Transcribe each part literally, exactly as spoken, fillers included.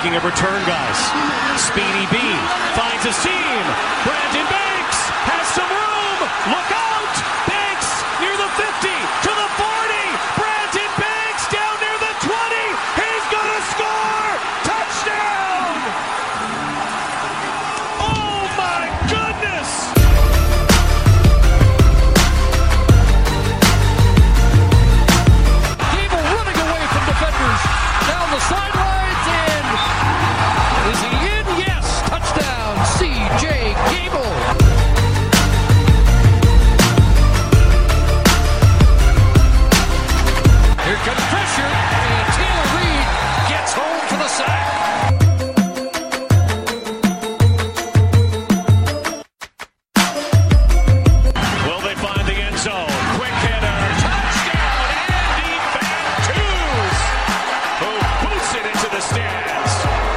Speaking of return guys, Speedy B finds a seam. Brandon Banks has some room. Look out! Banks near the fifty to the forty. Brandon Banks down near the twenty. He's gonna score! Touchdown! Oh my goodness! Gable running away from defenders down the sidelines and is he in? Yes! Touchdown! C J Gable! Here comes pressure, and Taylor Reed gets home for the sack. Will they find the end zone? Quick hitter, touchdown, Andy Bantus, who boots it into the stands.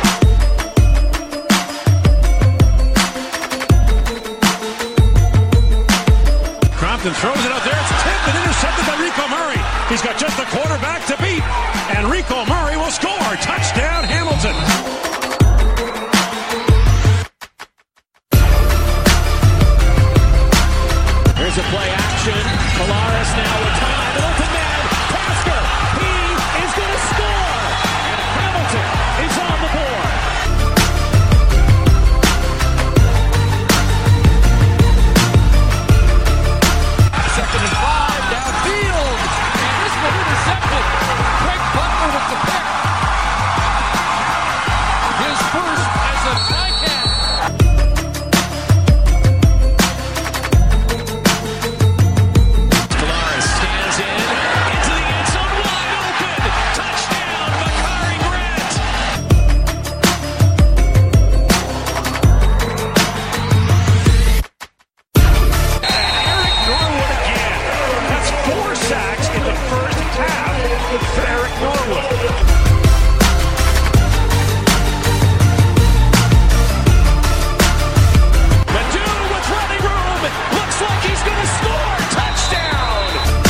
Crompton throws it out there. It's tipped and intercepted by Rico Murray. He's got just the quarterback to beat, and Rico Murray will score. Touchdown, Hamilton. Here's a play action. Polaris now with time. An open man. Tasker. He is going to score. And Hamilton is on the board. Second and five downfield. And this one intercepted. Greg Butler with the pick. His first as a Ticat. Polaris stands in. Into the end zone. Wide open. Touchdown. Makari Grant. And Eric Norwood again. That's four sacks in the first half for Eric Norwood. Ledoux with running room. Looks like he's going to score. Touchdown.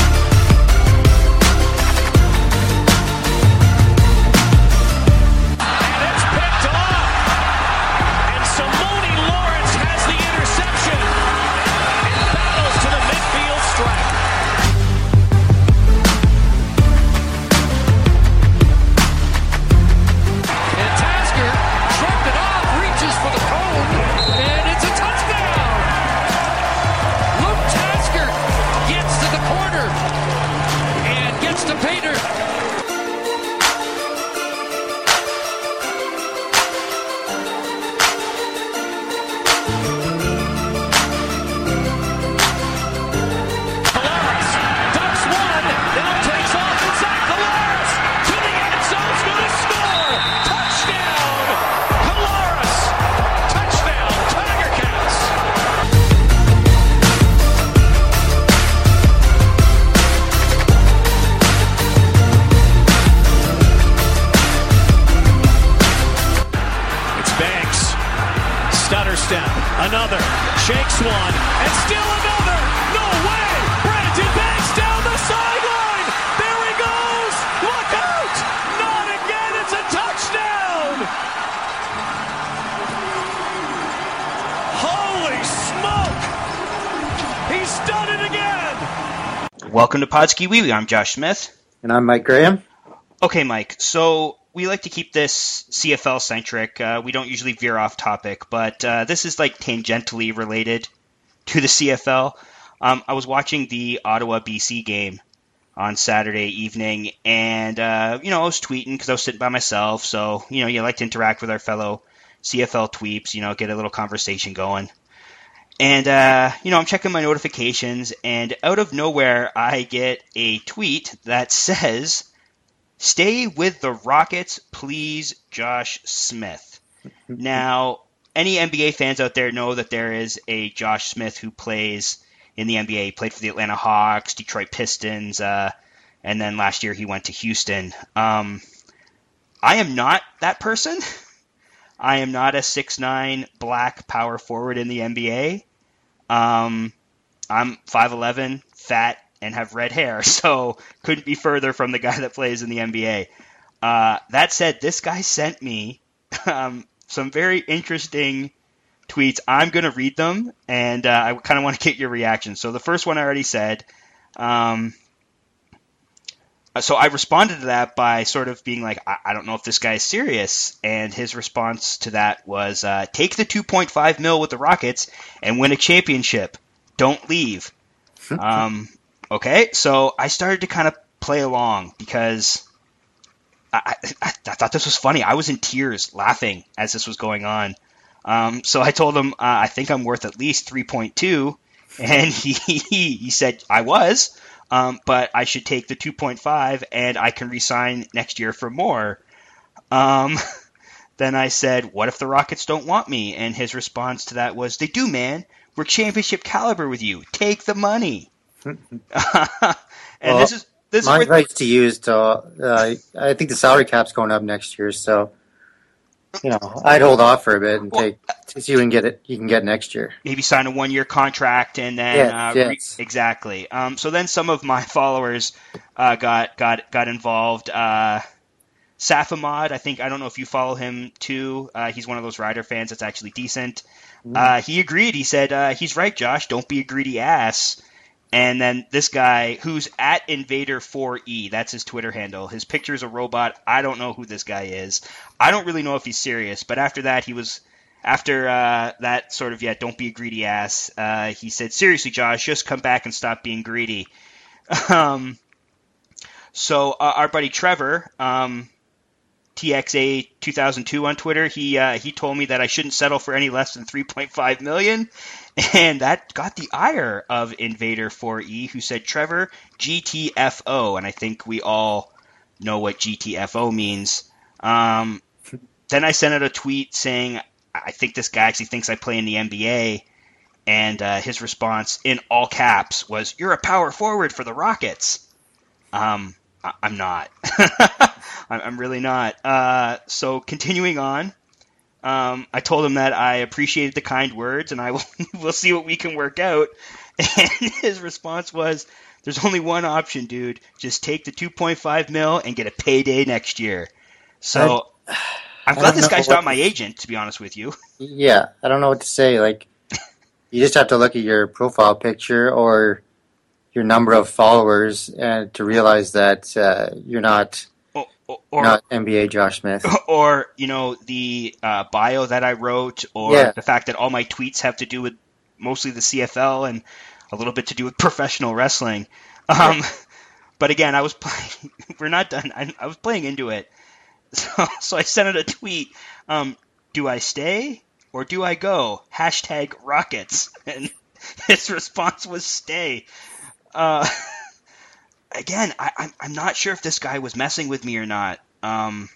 And it's picked off. And Simone Lawrence has the interception. And battles to the midfield stripe. And Tasker shrugged it off, reaches for the cone, and it's a touchdown! Luke Tasker gets to the corner and gets to Pater. Polaris ducks one, now takes off and Zach Polaris to the end zone's gonna score! Touchdown! Polaris! Touchdown, Tiger Cats! It's Banks. Stutter step. Another. Shakes one. And still another. No way. Brandon Banks down the sideline. There he goes. Look out. Not again. It's a touchdown. Holy smoke. He's done it again. Welcome to Podski Wee Wee. I'm Josh Smith. And I'm Mike Graham. Okay, Mike. So we like to keep this C F L centric. Uh, we don't usually veer off topic, but uh, this is like tangentially related to the C F L. Um, I was watching the Ottawa B C game on Saturday evening, and uh, you know I was tweeting because I was sitting by myself. So you know you like to interact with our fellow C F L tweeps. You know, get a little conversation going. And, uh, you know, I'm checking my notifications, and out of nowhere, I get a tweet that says, "Stay with the Rockets, please, Josh Smith." Now, any N B A fans out there know that there is a Josh Smith who plays in the N B A. He played for the Atlanta Hawks, Detroit Pistons, uh, and then last year he went to Houston. Um, I am not that person. I am not a six nine black power forward in the N B A. Um, I'm five eleven, fat, and have red hair, so couldn't be further from the guy that plays in the N B A. Uh, that said, this guy sent me um, some very interesting tweets. I'm going to read them, and uh, I kind of want to get your reaction. So the first one I already said. Um, so I responded to that by sort of being like, I, I don't know if this guy is serious. And his response to that was, uh, take the two point five mil with the Rockets and win a championship. Don't leave. um, okay, so I started to kind of play along because I, I, I thought this was funny. I was in tears laughing as this was going on. Um, so I told him, uh, I think I'm worth at least three point two. And he, he, he said I was, um, but I should take the two point five and I can re-sign next year for more. Um, then I said, what if the Rockets don't want me? And his response to that was, they do, man. We're championship caliber with you. Take the money. and well, this is this my is where, advice to you is to, uh, I think the salary cap's going up next year, so you know I'd hold off for a bit and well, take to see what you can get it. You can get next year. maybe sign a one-year contract and then Yes, uh, yes. re- exactly. Um, so then some of my followers uh, got got got involved. Uh, Safamod, I think I don't know if you follow him too. Uh, he's one of those Rider fans that's actually decent. Uh, he agreed. He said, uh, he's right, Josh. Don't be a greedy ass. And then this guy, who's at Invader four E, that's his Twitter handle. His picture is a robot. I don't know who this guy is. I don't really know if he's serious. But after that, he was, after uh, that sort of, yeah, don't be a greedy ass, uh, he said, seriously, Josh, just come back and stop being greedy. um, so uh, our buddy Trevor, um, T X A two thousand two on Twitter, he uh, he told me that I shouldn't settle for any less than three point five million dollars, and that got the ire of Invader four E, who said, Trevor, G T F O, and I think we all know what G T F O means. Um, then I sent out a tweet saying, I think this guy actually thinks I play in the N B A, and uh, his response in all caps was, you're a power forward for the Rockets. Um, I- I'm not. I'm really not. Uh, so continuing on, um, I told him that I appreciated the kind words and I will we'll see what we can work out. And his response was, there's only one option, dude. Just take the two point five mil and get a payday next year. So I, I'm glad this guy's not my agent, to be honest with you. Yeah, I don't know what to say. Like, you just have to look at your profile picture or your number of followers and to realize that uh, you're not... Or, not N B A Josh Smith. Or, you know, the uh, bio that I wrote, or yeah. the fact that all my tweets have to do with mostly the C F L and a little bit to do with professional wrestling. Um, yeah. But again, I was playing, we're not done. I, I was playing into it. So, so I sent out a tweet. Um, do I stay or do I go? Hashtag Rockets. And his response was stay. Uh, Again, I, I'm I'm not sure if this guy was messing with me or not. Um,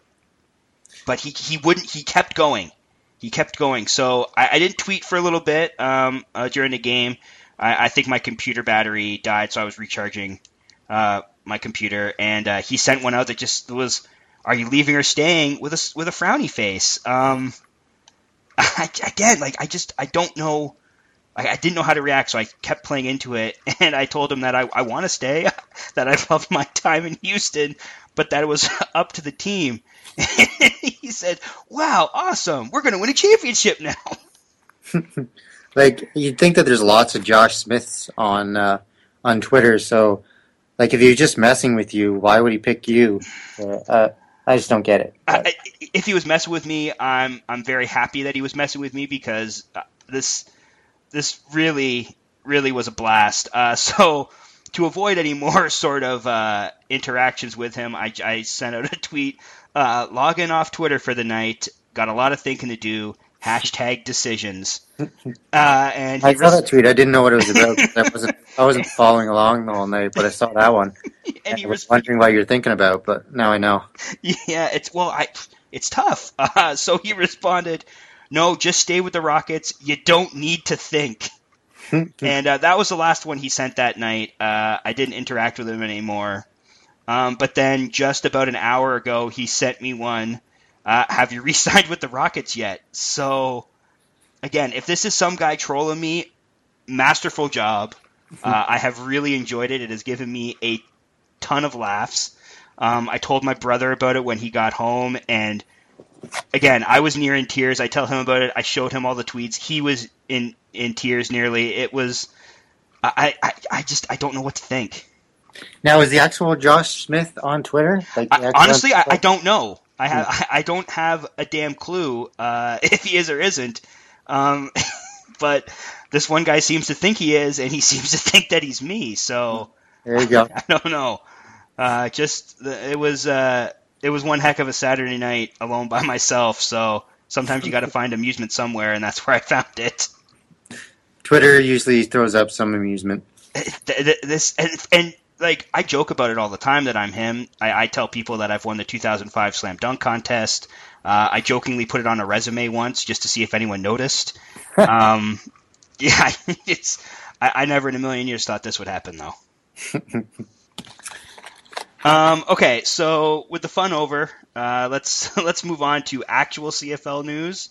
but he he wouldn't. He kept going. He kept going. So I, I didn't tweet for a little bit um, uh, during the game. I, I think my computer battery died, so I was recharging uh, my computer. And uh, he sent one out that just was, "Are you leaving or staying?" with a with a frowny face. Um, I, again, like I just I don't know. I, I didn't know how to react, so I kept playing into it, and I told him that I, I want to stay, that I loved my time in Houston, but that it was up to the team. And he said, wow, awesome, we're going to win a championship now. Like, you'd think that there's lots of Josh Smiths on uh, on Twitter, so, like, if he was just messing with you, why would he pick you? Uh, I just don't get it. I, if he was messing with me, I'm I'm very happy that he was messing with me, because uh, this... This really, really was a blast. Uh, so to avoid any more sort of uh, interactions with him, I, I sent out a tweet, uh, logging off Twitter for the night, got a lot of thinking to do, hashtag decisions. Uh, and I he saw res- that tweet. I didn't know what it was about. I wasn't, I wasn't following along the whole night, but I saw that one. and and he I was res- wondering what you're thinking about, but now I know. Yeah, it's, well, I, it's tough. Uh, so he responded, no, just stay with the Rockets. You don't need to think. And uh, that was the last one he sent that night. Uh, I didn't interact with him anymore. Um, but then just about an hour ago, he sent me one. Uh, have you re-signed with the Rockets yet? So, again, if this is some guy trolling me, masterful job. Uh, I have really enjoyed it. It has given me a ton of laughs. Um, I told my brother about it when he got home, and again, I was near in tears. I tell him about it. I showed him all the tweets. He was in, in tears nearly. It was, I, I, I just, I don't know what to think. Now, is the actual Josh Smith on Twitter? Like, I, honestly, I, I don't know. I have, I, I don't have a damn clue uh, if he is or isn't. Um, but this one guy seems to think he is, and he seems to think that he's me. So there you go. I, I don't know. Uh, just it was, uh, it was one heck of a Saturday night alone by myself. So sometimes you got to find amusement somewhere, and that's where I found it. Twitter usually throws up some amusement. This and. and Like, I joke about it all the time that I'm him. I, I tell people that I've won the two thousand five Slam Dunk Contest. Uh, I jokingly put it on a resume once just to see if anyone noticed. Um, yeah, it's. I, I never in a million years thought this would happen, though. um, okay, so with the fun over, uh, let's let's move on to actual C F L news.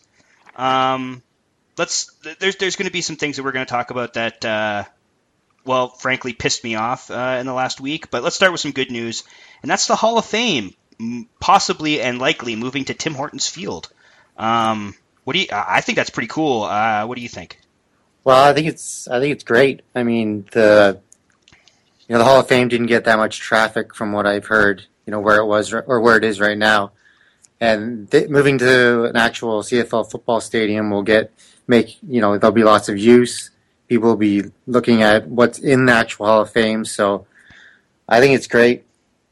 Um, let's. There's there's going to be some things that we're going to talk about that. Uh, well, frankly, pissed me off uh, in the last week. But let's start with some good news, and that's the Hall of Fame, possibly and likely moving to Tim Hortons Field. Um, what do you? I think that's pretty cool. Uh, what do you think? Well, I think it's I think it's great. I mean, the you know the Hall of Fame didn't get that much traffic from what I've heard. You know where it was or where it is right now, and th- moving to an actual C F L football stadium will get make you know there'll be lots of use. People will be looking at what's in the actual Hall of Fame, so I think it's great.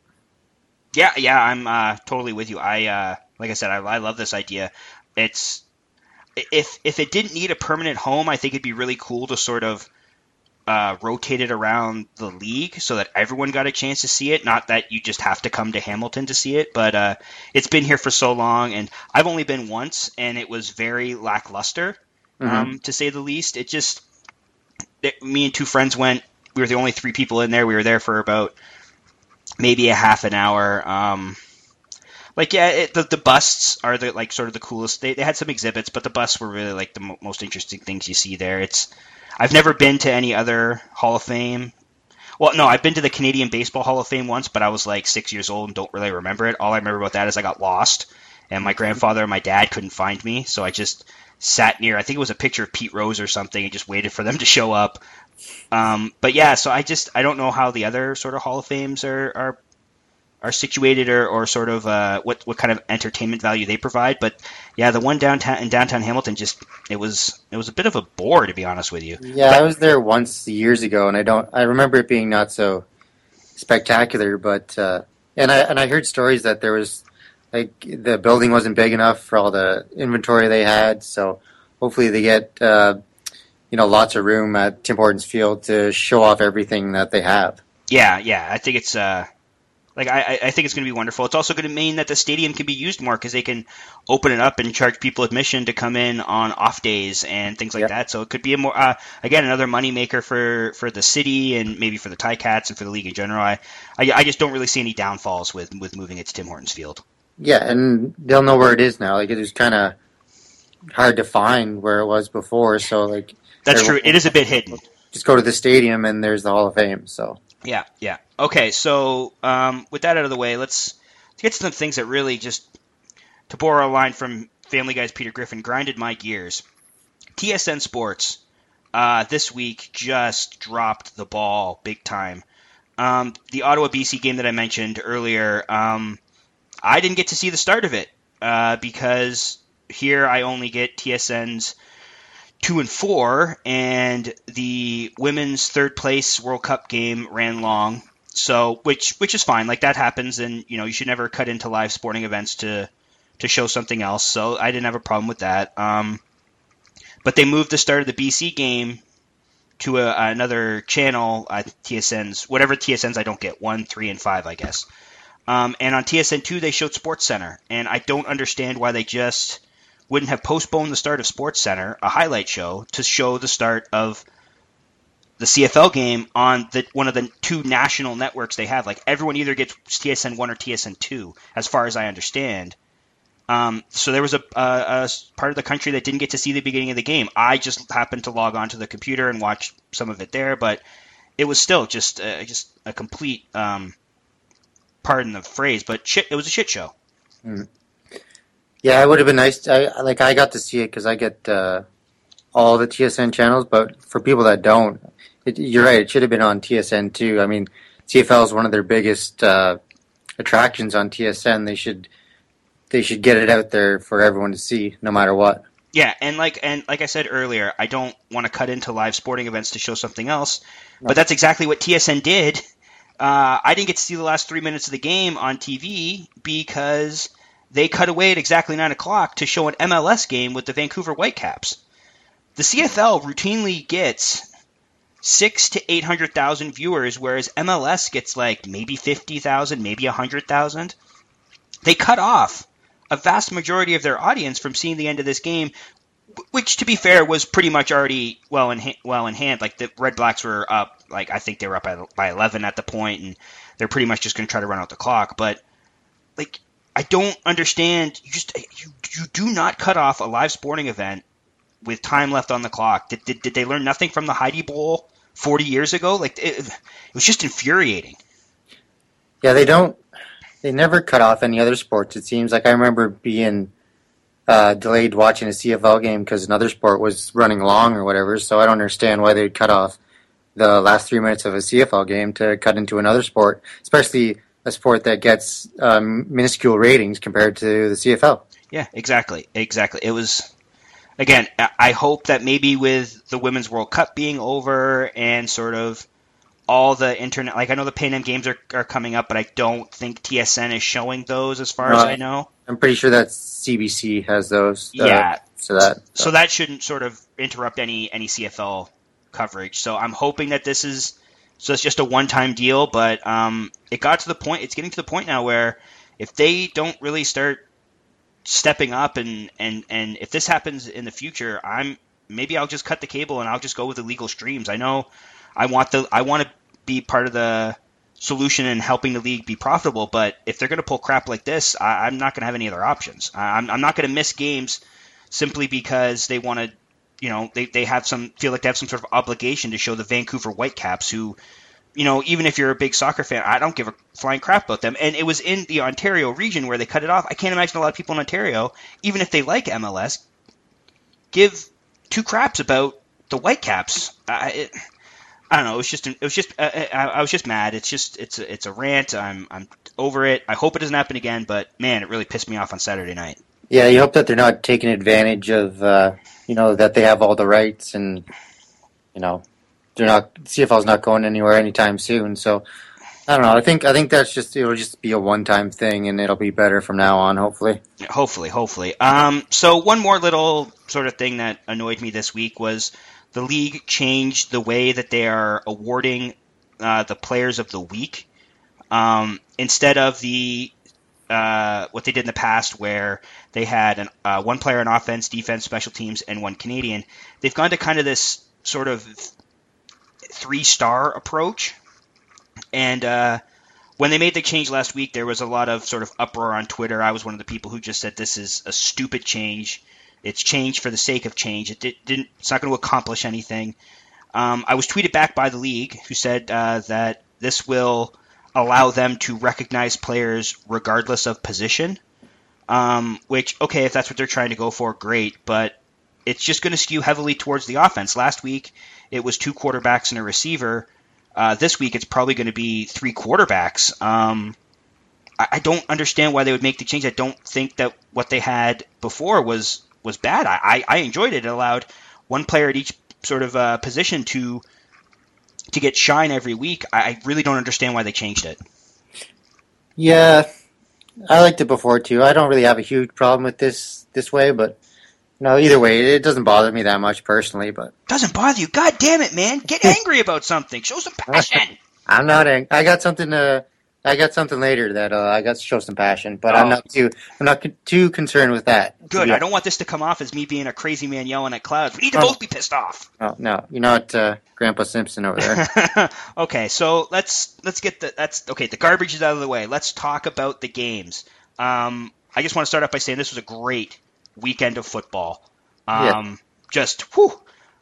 Yeah, yeah, I'm uh, totally with you. I uh, like I said, I, I love this idea. It's if if it didn't need a permanent home, I think it'd be really cool to sort of uh, rotate it around the league so that everyone got a chance to see it. Not that you just have to come to Hamilton to see it, but uh, it's been here for so long, and I've only been once, and it was very lackluster, mm-hmm. um, to say the least. It just me and two friends went. We were the only three people in there. We were there for about maybe a half an hour. Um, like, yeah, it, the, the busts are the like sort of the coolest. They, they had some exhibits, but the busts were really like the mo- most interesting things you see there. It's I've never been to any other Hall of Fame. Well, no, I've been to the Canadian Baseball Hall of Fame once, but I was like six years old and don't really remember it. All I remember about that is I got lost, and my grandfather and my dad couldn't find me, so I just sat near, I think it was a picture of Pete Rose or something, and just waited for them to show up. Um, but yeah, so I just, I don't know how the other sort of Hall of Fames are, are, are situated or, or sort of, uh, what, what kind of entertainment value they provide. But yeah, the one downtown in downtown Hamilton, just, it was, it was a bit of a bore, to be honest with you. Yeah, but, I was there once years ago, and I don't, I remember it being not so spectacular, but, uh, and I, and I heard stories that there was, like, the building wasn't big enough for all the inventory they had, so hopefully they get, uh, you know, lots of room at Tim Hortons Field to show off everything that they have. Yeah, yeah, I think it's, uh, like, I, I think it's going to be wonderful. It's also going to mean that the stadium can be used more because they can open it up and charge people admission to come in on off days and things like yep. that. So it could be a more, uh, again, another moneymaker for, for the city and maybe for the Ticats and for the league in general. I, I, I just don't really see any downfalls with, with moving it to Tim Hortons Field. Yeah, and they'll know where it is now. Like, it was kind of hard to find where it was before, so, like... That's true. It is a bit hidden. Just go to the stadium, and there's the Hall of Fame, so... Yeah, yeah. Okay, so um, with that out of the way, let's, let's get to some things that really just, to borrow a line from Family Guy's Peter Griffin, grinded my gears. T S N Sports uh, this week just dropped the ball big time. Um, the Ottawa B C game that I mentioned earlier... Um, I didn't get to see the start of it uh, because here I only get T S N's two and four, and the women's third place World Cup game ran long, so which which is fine. Like, that happens, and you know you should never cut into live sporting events to to show something else. So I didn't have a problem with that. Um, but they moved the start of the B C game to a, another channel. Uh, T S N's whatever T S N's I don't get one, three, and five, I guess. Um, and on T S N two, they showed SportsCenter, and I don't understand why they just wouldn't have postponed the start of SportsCenter, a highlight show, to show the start of the C F L game on the one of the two national networks they have. Like, everyone either gets T S N one or T S N two, as far as I understand. Um, so there was a, a, a part of the country that didn't get to see the beginning of the game. I just happened to log onto the computer and watch some of it there, but it was still just uh, just a complete... Um, pardon the phrase, but shit, it was a shit show. Mm. Yeah, it would have been nice. To, I like I got to see it because I get uh, all the T S N channels, but for people that don't, it, you're right. It should have been on T S N too. I mean, C F L is one of their biggest uh, attractions on T S N. They should they should get it out there for everyone to see, no matter what. Yeah, and like and like I said earlier, I don't want to cut into live sporting events to show something else, no. But that's exactly what T S N did. Uh, I didn't get to see the last three minutes of the game on T V because they cut away at exactly nine o'clock to show an M L S game with the Vancouver Whitecaps. The C F L routinely gets six to eight hundred thousand viewers, whereas M L S gets like maybe fifty thousand, maybe a hundred thousand. They cut off a vast majority of their audience from seeing the end of this game, which, to be fair, was pretty much already well in ha- well in hand. Like the Red Blacks were up, like I think they were up by, by eleven at the point, and they're pretty much just going to try to run out the clock. But like, I don't understand. You just you you do not cut off a live sporting event with time left on the clock. Did did, did they learn nothing from the Heidi Bowl forty years ago? Like it, it was just infuriating. Yeah, they don't. They never cut off any other sports. It seems like I remember being uh, delayed watching a C F L game because another sport was running long or whatever. So I don't understand why they'd cut off the last three minutes of a C F L game to cut into another sport, especially a sport that gets um, minuscule ratings compared to the C F L. Yeah, exactly, exactly. It was. Again, I hope that maybe with the Women's World Cup being over and sort of all the internet, like I know the Pan Am games are, are coming up, but I don't think T S N is showing those as far no, as I know. I'm pretty sure that C B C has those. Uh, yeah. So that so. so that shouldn't sort of interrupt any any C F L coverage. So I'm hoping that this is so it's just a one-time deal, but um, it got to the point. It's getting to the point now where if they don't really start stepping up and, and, and if this happens in the future, I'm maybe I'll just cut the cable and I'll just go with illegal streams. I know I want the I want to be part of the solution in helping the league be profitable, but if they're going to pull crap like this, I, I'm not going to have any other options. I'm, I'm not going to miss games simply because they want to, you know, they, they have some feel like they have some sort of obligation to show the Vancouver Whitecaps who, you know, even if you're a big soccer fan, I don't give a flying crap about them. And it was in the Ontario region where they cut it off. I can't imagine a lot of people in Ontario, even if they like M L S, give two craps about the Whitecaps. I, it, I don't know. It was just, it was just, uh, I, I was just mad. It's just, it's a, it's a rant. I'm, I'm over it. I hope it doesn't happen again. But man, it really pissed me off on Saturday night. Yeah, you hope that they're not taking advantage of, uh, you know, that they have all the rights and, you know. They're not C F L's not going anywhere anytime soon, so I don't know. I think I think that's just it'll just be a one time thing, and it'll be better from now on. Hopefully, hopefully, hopefully. Um, so one more little sort of thing that annoyed me this week was the league changed the way that they are awarding uh, the players of the week. Um, instead of the uh, what they did in the past, where they had an, uh, one player on offense, defense, special teams, and one Canadian, they've gone to kind of this sort of three-star approach. And uh, when they made the change last week, there was a lot of sort of uproar on Twitter. I was one of the people who just said this is a stupid change. It's change for the sake of change. It did, didn't. It's not going to accomplish anything. Um, I was tweeted back by the league, who said uh, that this will allow them to recognize players regardless of position. Um, which, okay, if that's what they're trying to go for, great. But it's just going to skew heavily towards the offense. Last week, it was two quarterbacks and a receiver. Uh, this week, it's probably going to be three quarterbacks. Um, I, I don't understand why they would make the change. I don't think that what they had before was was bad. I, I, I enjoyed it. It allowed one player at each sort of uh, position to to get shine every week. I, I really don't understand why they changed it. Yeah, I liked it before too. I don't really have a huge problem with this this way, but no, either way, it doesn't bother me that much personally. But doesn't bother you? God damn it, man! Get angry about something. Show some passion. I'm not angry. I got something. Uh, I got something later that uh, I got to show some passion, but oh. I'm not too. I'm not too concerned with that. Good. I don't want this to come off as me being a crazy man yelling at clouds. We need to oh. both be pissed off. Oh no, you're not uh, Grandpa Simpson over there. Okay, so let's let's get the that's okay. The garbage is out of the way. Let's talk about the games. Um, I just want to start off by saying this was a great weekend of football. Um, yeah. Just whew,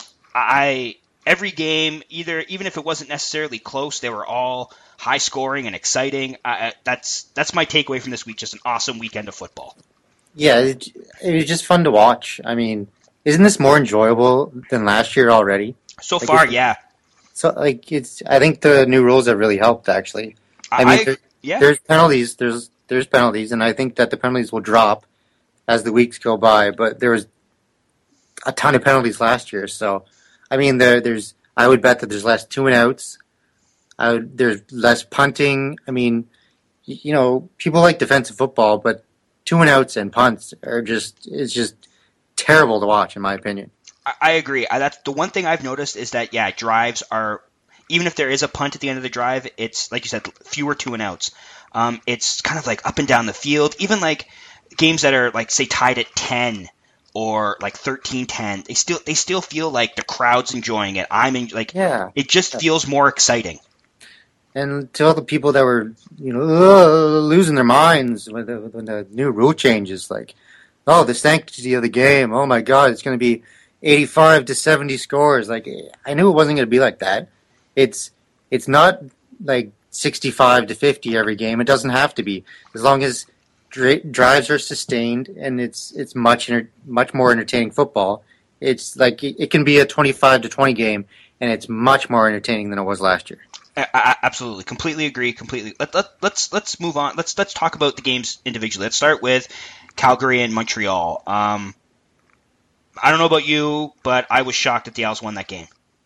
I every game, either even if it wasn't necessarily close, they were all high scoring and exciting. Uh, that's that's my takeaway from this week. Just an awesome weekend of football. Yeah, it, it was just fun to watch. I mean, isn't this more enjoyable than last year already? So Like far, it, yeah. so like it's. I think the new rules have really helped. Actually, I I, mean, I there, yeah. there's penalties. There's there's penalties, and I think that the penalties will drop as the weeks go by. But there was a ton of penalties last year, so I mean, there there's. I would bet that there's less two and outs. I would, there's less punting. I mean, y- you know, people like defensive football, but two and outs and punts are just it's just terrible to watch, in my opinion. I, I agree. I, that's the one thing I've noticed is that yeah, drives are even if there is a punt at the end of the drive, it's like you said, fewer two and outs. Um, it's kind of like up and down the field. Even like games that are like say tied at ten or like thirteen ten, they still they still feel like the crowd's enjoying it. I'm in, like Yeah. it just feels more exciting. And to all the people that were, you know, uh, losing their minds when the, when the new rule changes, like, oh, the sanctity of the game. Oh my God, it's going to be eighty-five to seventy scores. Like, I knew it wasn't going to be like that. It's it's not like sixty-five to fifty every game. It doesn't have to be, as long as dri- drives are sustained and it's it's much enter- much more entertaining football. It's like it, it can be a twenty-five to twenty game, and it's much more entertaining than it was last year. I, I absolutely, completely agree. Completely. Let, let, let's let's move on. Let's let's talk about the games individually. Let's start with Calgary and Montreal. Um, I don't know about you, but I was shocked that the Owls won that game.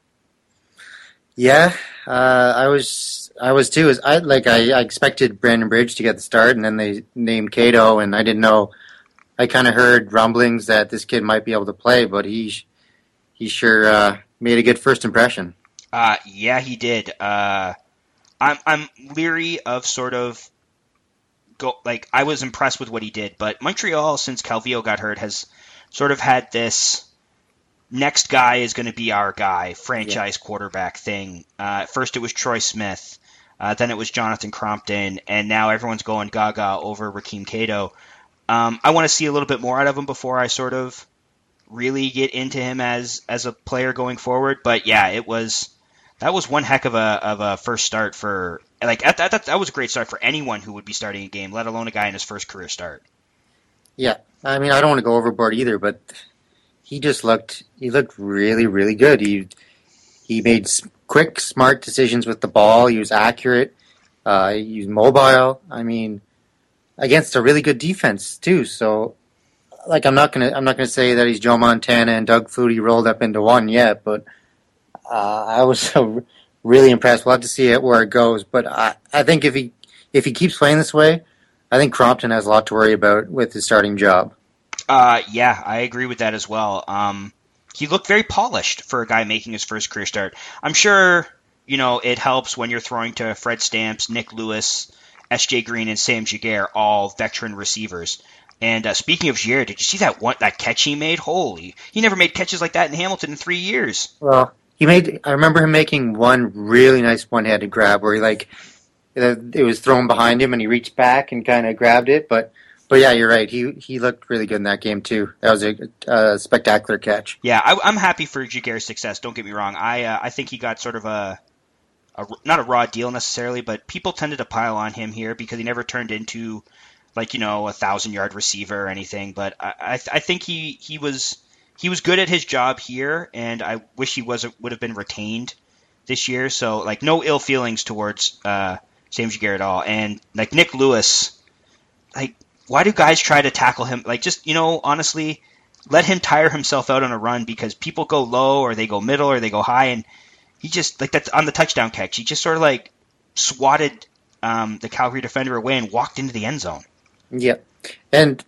Yeah, uh, I was I was too. As I like I, I expected Brandon Bridge to get the start, and then they named Cato, and I didn't know. I kind of heard rumblings that this kid might be able to play, but he he sure uh, made a good first impression. Uh, yeah, he did. Uh, I'm I'm leery of sort of go like I was impressed with what he did, but Montreal since Calvillo got hurt has sort of had this next guy is going to be our guy franchise yeah. quarterback thing. Uh, first it was Troy Smith, uh, then it was Jonathan Crompton, and now everyone's going gaga over Rakeem Cato. Um, I want to see a little bit more out of him before I sort of really get into him as as a player going forward. But yeah, it was. That was one heck of a of a first start for like that, that that was a great start for anyone who would be starting a game, let alone a guy in his first career start. Yeah, I mean I don't want to go overboard either, but he just looked he looked really really good. He he made quick, smart decisions with the ball. He was accurate. Uh, he was mobile. I mean, against a really good defense too. So, like I'm not gonna I'm not gonna say that he's Joe Montana and Doug Flutie rolled up into one yet, but. Uh, I was so really impressed. We'll have to see it where it goes, but I, I think if he if he keeps playing this way, I think Crompton has a lot to worry about with his starting job. Uh, yeah, I agree with that as well. Um, he looked very polished for a guy making his first career start. I'm sure you know it helps when you're throwing to Fred Stamps, Nick Lewis, S J Green, and Sam Jaguar, all veteran receivers. And uh, speaking of Jaguar, did you see that one that catch he made? Holy, he never made catches like that in Hamilton in three years. Well. He made. I remember him making one really nice one-handed grab where he like it was thrown behind him and he reached back and kind of grabbed it. But but yeah, you're right. He he looked really good in that game too. That was a, a spectacular catch. Yeah, I, I'm happy for Jaguar's success. Don't get me wrong. I uh, I think he got sort of a, a not a raw deal necessarily, but people tended to pile on him here because he never turned into like you know a thousand yard receiver or anything. But I I, I think he he was. He was good at his job here, and I wish he was would have been retained this year. So, like, no ill feelings towards uh, Sam Jaguar at all. And, like, Nick Lewis, like, why do guys try to tackle him? Like, just, you know, honestly, let him tire himself out on a run because people go low or they go middle or they go high, and he just, like, that's on the touchdown catch. He just sort of, like, swatted um, the Calgary defender away and walked into the end zone. Yep. And...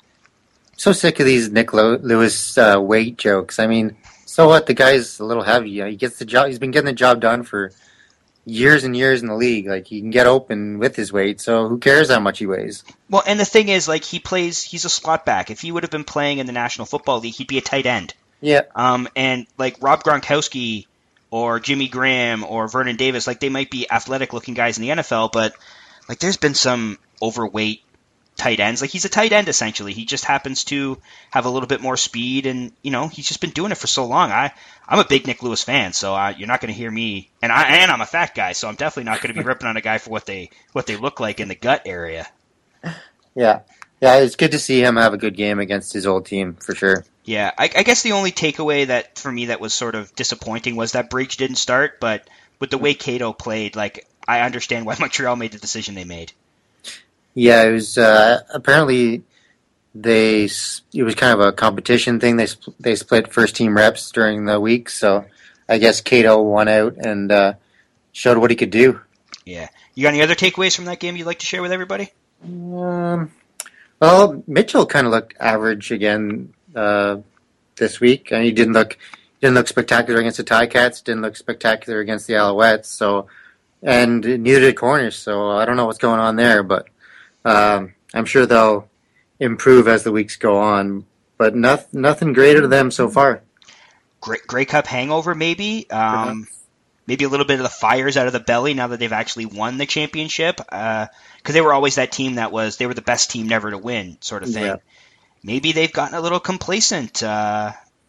so sick of these Nick Lewis uh, weight jokes. I mean, so what? The guy's a little heavy. You know, he gets the job. He's been getting the job done for years and years in the league. Like he can get open with his weight. So who cares how much he weighs? Well, and the thing is, like he plays. He's a slot back. If he would have been playing in the National Football League, he'd be a tight end. Yeah. Um, and like Rob Gronkowski or Jimmy Graham or Vernon Davis, like they might be athletic-looking guys in the N F L, but like there's been some overweight tight ends. Like he's a tight end essentially. He just happens to have a little bit more speed, and you know he's just been doing it for so long. I I'm a big Nick Lewis fan, so uh, you're not going to hear me. And I and I'm a fat guy, so I'm definitely not going to be ripping on a guy for what they what they look like in the gut area. Yeah, Yeah, it's good to see him have a good game against his old team, for sure. Yeah, I, I guess the only takeaway that for me that was sort of disappointing was that Breach didn't start, but with the way Cato played, like I understand why Montreal made the decision they made. Yeah, it was uh, apparently they it was kind of a competition thing. They they split first team reps during the week, so I guess Cato won out and uh, showed what he could do. Yeah, you got any other takeaways from that game you'd like to share with everybody? Um, well, Mitchell kind of looked average again uh, this week. I mean, he didn't look didn't look spectacular against the Ticats. Didn't look spectacular against the Alouettes. So, and neither did Cornish. So I don't know what's going on there, but um, I'm sure they'll improve as the weeks go on. But nothing nothing greater to them so far. Grey, Grey Cup hangover, maybe. Um, maybe a little bit of the fires out of the belly now that they've actually won the championship. Because uh, they were always that team that was they were the best team never to win, sort of thing. Yeah. Maybe they've gotten a little complacent uh,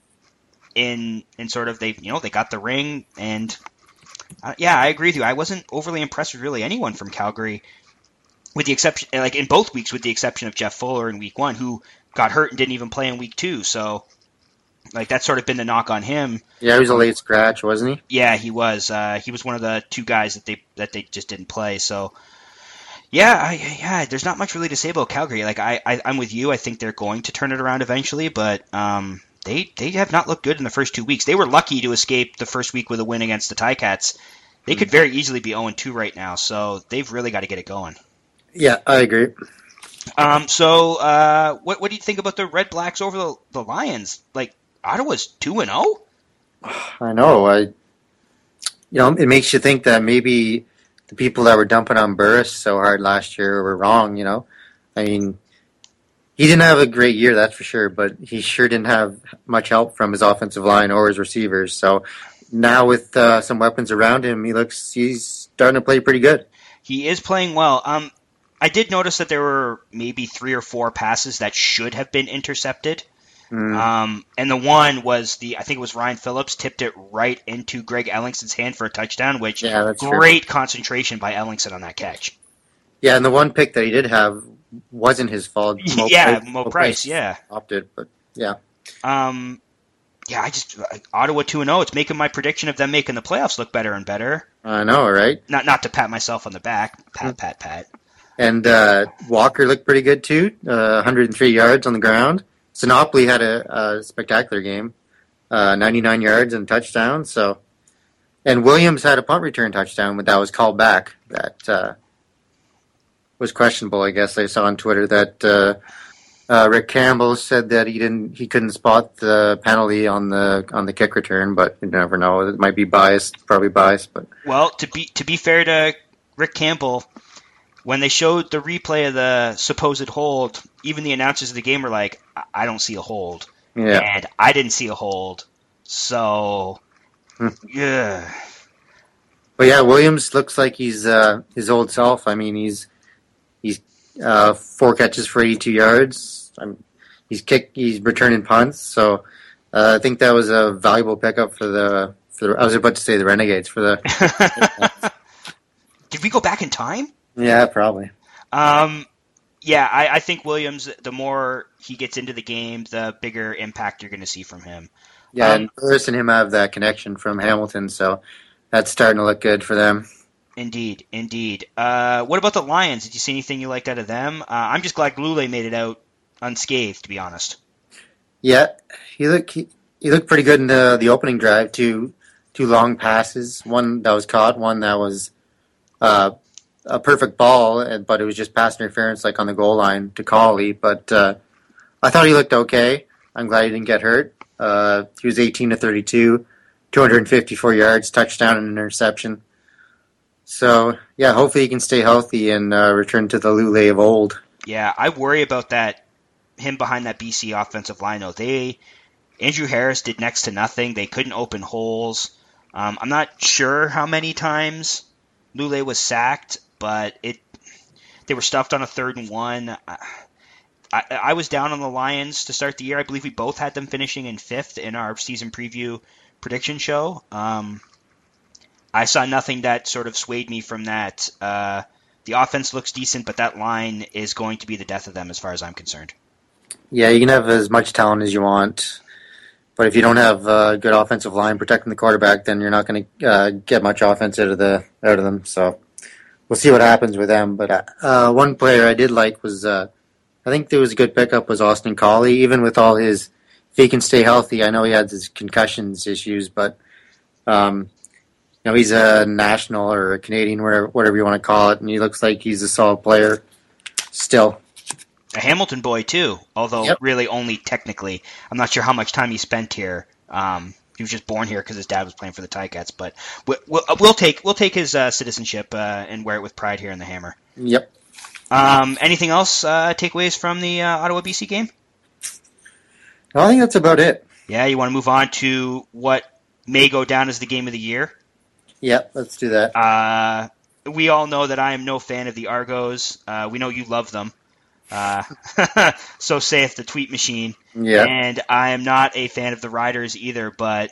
in in sort of they you know they got the ring and uh, yeah, I agree with you. I wasn't overly impressed with really anyone from Calgary, with the exception like in both weeks, with the exception of Jeff Fuller in week one, who got hurt and didn't even play in week two. So like that's sort of been the knock on him. Yeah, he was a late scratch, wasn't he? Yeah, he was. Uh, he was one of the two guys that they that they just didn't play. So. Yeah, I, yeah. There's not much really to say about Calgary. Like I, I, I'm with you. I think they're going to turn it around eventually, but um, they they have not looked good in the first two weeks. They were lucky to escape the first week with a win against the Ticats. They could very easily be oh and two right now, so they've really got to get it going. Yeah, I agree. Um, so uh, what what do you think about the Red Blacks over the, the Lions? Like Ottawa's two and oh. I know. I, you know, it makes you think that maybe the people that were dumping on Burris so hard last year were wrong, you know. I mean, he didn't have a great year, that's for sure, but he sure didn't have much help from his offensive line or his receivers. So now with uh, some weapons around him, he looks he's starting to play pretty good. He is playing well. Um, I did notice that there were maybe three or four passes that should have been intercepted. Mm. Um, and the one was the I think it was Ryan Phillips tipped it right into Greg Ellingson's hand for a touchdown, which yeah, that's great true. Concentration by Ellingson on that catch. Yeah, and the one pick that he did have wasn't his fault. Mo yeah, Price, Mo Price, Price, yeah. Opted, but yeah. Um, yeah, I just Ottawa two and oh. It's making my prediction of them making the playoffs look better and better. I know, right? Not not to pat myself on the back, pat, pat, pat. And uh, Walker looked pretty good too. Uh, one hundred three yards on the ground. Sinopoli had a, a spectacular game, uh, ninety-nine yards and touchdown. So, and Williams had a punt return touchdown, but that was called back. That uh, was questionable. I guess I saw on Twitter that uh, uh, Rick Campbell said that he didn't, he couldn't spot the penalty on the on the kick return, but you never know. It might be biased, probably biased. But well, to be to be fair to Rick Campbell, when they showed the replay of the supposed hold, even the announcers of the game were like, I don't see a hold. Yeah. And I didn't see a hold. So, yeah. But yeah, Williams looks like he's uh, his old self. I mean, he's he's uh, four catches for eighty-two yards. I'm, he's kick, he's returning punts. So uh, I think that was a valuable pickup for the, for the, I was about to say the Renegades for the. Did we go back in time? Yeah, probably. Um, yeah, I, I think Williams, the more he gets into the game, the bigger impact you're going to see from him. Yeah, um, and Burris and him have that connection from Hamilton, so that's starting to look good for them. Indeed, indeed. Uh, what about the Lions? Did you see anything you liked out of them? Uh, I'm just glad Lule made it out unscathed, to be honest. Yeah, he looked he, he looked pretty good in the the opening drive. Two two long passes, one that was caught, one that was uh, a perfect ball, but it was just pass interference, like on the goal line to Cauley. But uh, I thought he looked okay. I'm glad he didn't get hurt. Uh, he was eighteen to thirty-two, two hundred fifty-four yards, touchdown and interception. So yeah, hopefully he can stay healthy and uh, return to the Lule of old. Yeah, I worry about that. Him behind that B C offensive line, though. They Andrew Harris did next to nothing. They couldn't open holes. Um, I'm not sure how many times Lule was sacked, but it they were stuffed on a third and one. I, I, I was down on the Lions to start the year. I believe we both had them finishing in fifth in our season preview prediction show. Um, I saw nothing that sort of swayed me from that uh, The offense looks decent, but that line is going to be the death of them as far as I'm concerned. Yeah, you can have as much talent as you want, but if you don't have a good offensive line protecting the quarterback, then you're not going to uh, get much offense out of the out of them. So we'll see what happens with them. But uh, one player I did like was, uh, I think there was a good pickup was Austin Collie. Even with all his, if he can stay healthy, I know he had his concussions issues, but um, you know he's a national or a Canadian, whatever whatever you want to call it, and he looks like he's a solid player still. A Hamilton boy, too, although Yep. really only technically. I'm not sure how much time he spent here. Um, he was just born here because his dad was playing for the Ticats, but we'll, we'll, we'll take we'll take his uh, citizenship uh, and wear it with pride here in the Hammer. Yep. Um, anything else, uh, takeaways from the uh, Ottawa-B C game? I think that's about it. Yeah, you want to move on to what may go down as the game of the year? Yep, let's do that. Uh, we all know that I am no fan of the Argos. Uh, we know you love them. Uh, so saith the tweet machine. Yeah. And I am not a fan of the Riders either, but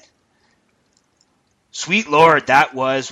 sweet Lord, that was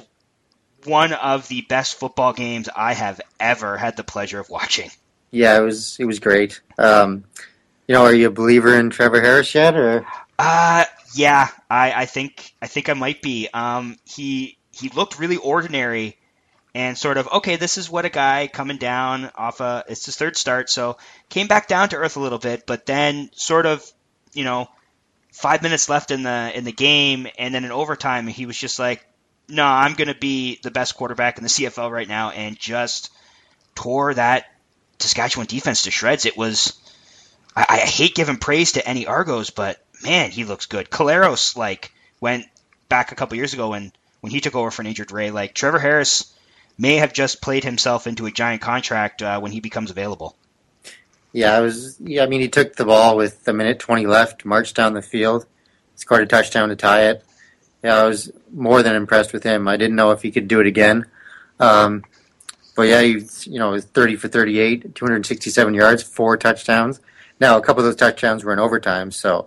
one of the best football games I have ever had the pleasure of watching. Yeah, it was it was great. Um, you know, are you a believer in Trevor Harris yet, or? Uh yeah, I, I think I think I might be. Um, he he looked really ordinary. And sort of, okay, this is what a guy coming down off a, it's his third start, so came back down to earth a little bit, but then sort of, you know, five minutes left in the in the game, and then in overtime, he was just like, no, I'm going to be the best quarterback in the C F L right now, and just tore that Saskatchewan defense to shreds. It was, I, I hate giving praise to any Argos, but man, he looks good. Caleros, like, went back a couple years ago when, when he took over for an injured Ray. Like, Trevor Harris may have just played himself into a giant contract uh, when he becomes available. Yeah, I was. Yeah, I mean, he took the ball with a minute twenty left, marched down the field, scored a touchdown to tie it. Yeah, I was more than impressed with him. I didn't know if he could do it again. Um, but yeah, he, you know, was thirty for thirty-eight, two hundred sixty-seven yards, four touchdowns. Now, a couple of those touchdowns were in overtime, so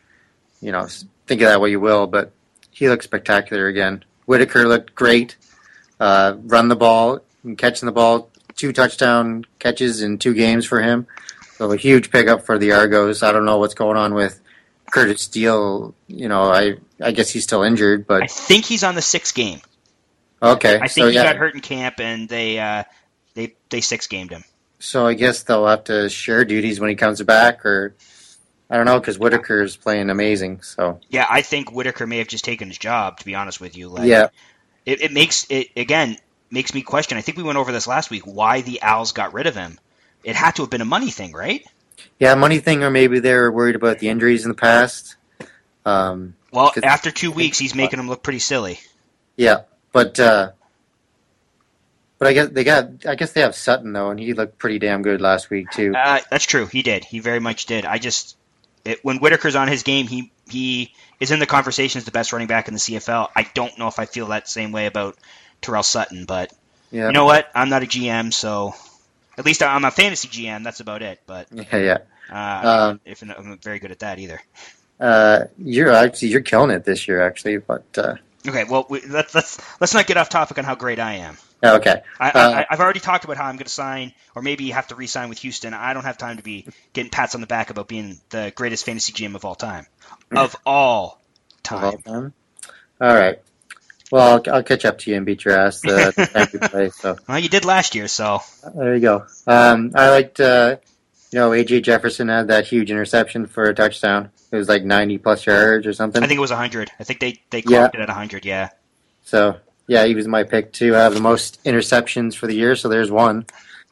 you know, think of that what you will. But he looked spectacular again. Whitaker looked great. Uh, run the ball, and catching the ball, two touchdown catches in two games for him. So a huge pickup for the Argos. I don't know what's going on with Curtis Steele. You know, I I guess he's still injured, but I think he's on the sixth game. okay. I think so, he yeah. got hurt in camp, and they uh, they they six gamed him. So I guess they'll have to share duties when he comes back, or I don't know, because Whitaker's playing amazing. So Yeah, I think Whitaker may have just taken his job. To be honest with you, like, yeah, it, it makes it again makes me question. I think we went over this last week. Why the Owls got rid of him? It had to have been a money thing, right? yeah, money thing, or maybe they were worried about the injuries in the past. Um, Well, 'cause- after two weeks, he's making him look pretty silly. Yeah, but uh, but I guess they got. I guess they have Sutton though, and he looked pretty damn good last week too. Uh, that's true. He did. He very much did. I just it, when Whitaker's on his game, he he is in the conversation as the best running back in the C F L. I don't know if I feel that same way about Terrell Sutton, but Yeah, you know what? I'm not a G M, so at least I'm a fantasy G M. That's about it. But yeah, yeah. uh, Um, if I'm not very good at that either. Uh, you're actually you're killing it this year, actually. But uh, Okay, well we, let's let's let's not get off topic on how great I am. okay, I, Uh, I, I've already talked about how I'm going to sign, or maybe have to re-sign with Houston. I don't have time to be getting pats on the back about being the greatest fantasy G M of all time. Of all time. Well, all right. Well, I'll, I'll catch up to you and beat your ass the, the time we play. So Well, you did last year, so there you go. Um, I liked, uh, you know, A J Jefferson had that huge interception for a touchdown. It was like ninety plus yards or something. I think it was one hundred. I think they, they Yeah. clocked it at one hundred, yeah. So yeah, he was my pick to have the most interceptions for the year. So there's one.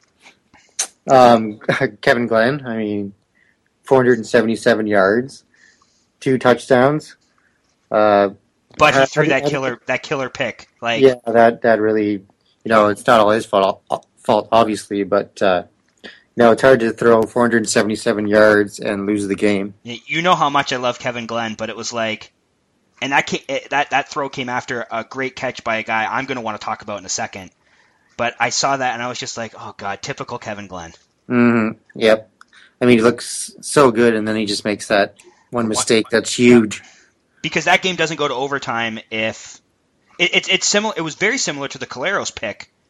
Um, Kevin Glenn. I mean, four hundred seventy-seven yards, two touchdowns. Uh, But he Uh, threw I- that I- killer that killer pick. Like, yeah, that that really, you know, it's not all his fault, fault obviously, but uh, you know, it's hard to throw four hundred seventy-seven yards and lose the game. you know how much I love Kevin Glenn, but it was like, and that ca- it, that that throw came after a great catch by a guy I'm going to want to talk about in a second. But I saw that and I was just like, oh god, typical Kevin Glenn. Mm-hmm. Yep. I mean, he looks so good, and then he just makes that one mistake that's huge. Because that game doesn't go to overtime if it, it's it's similar. It was very similar to the Caleros pick,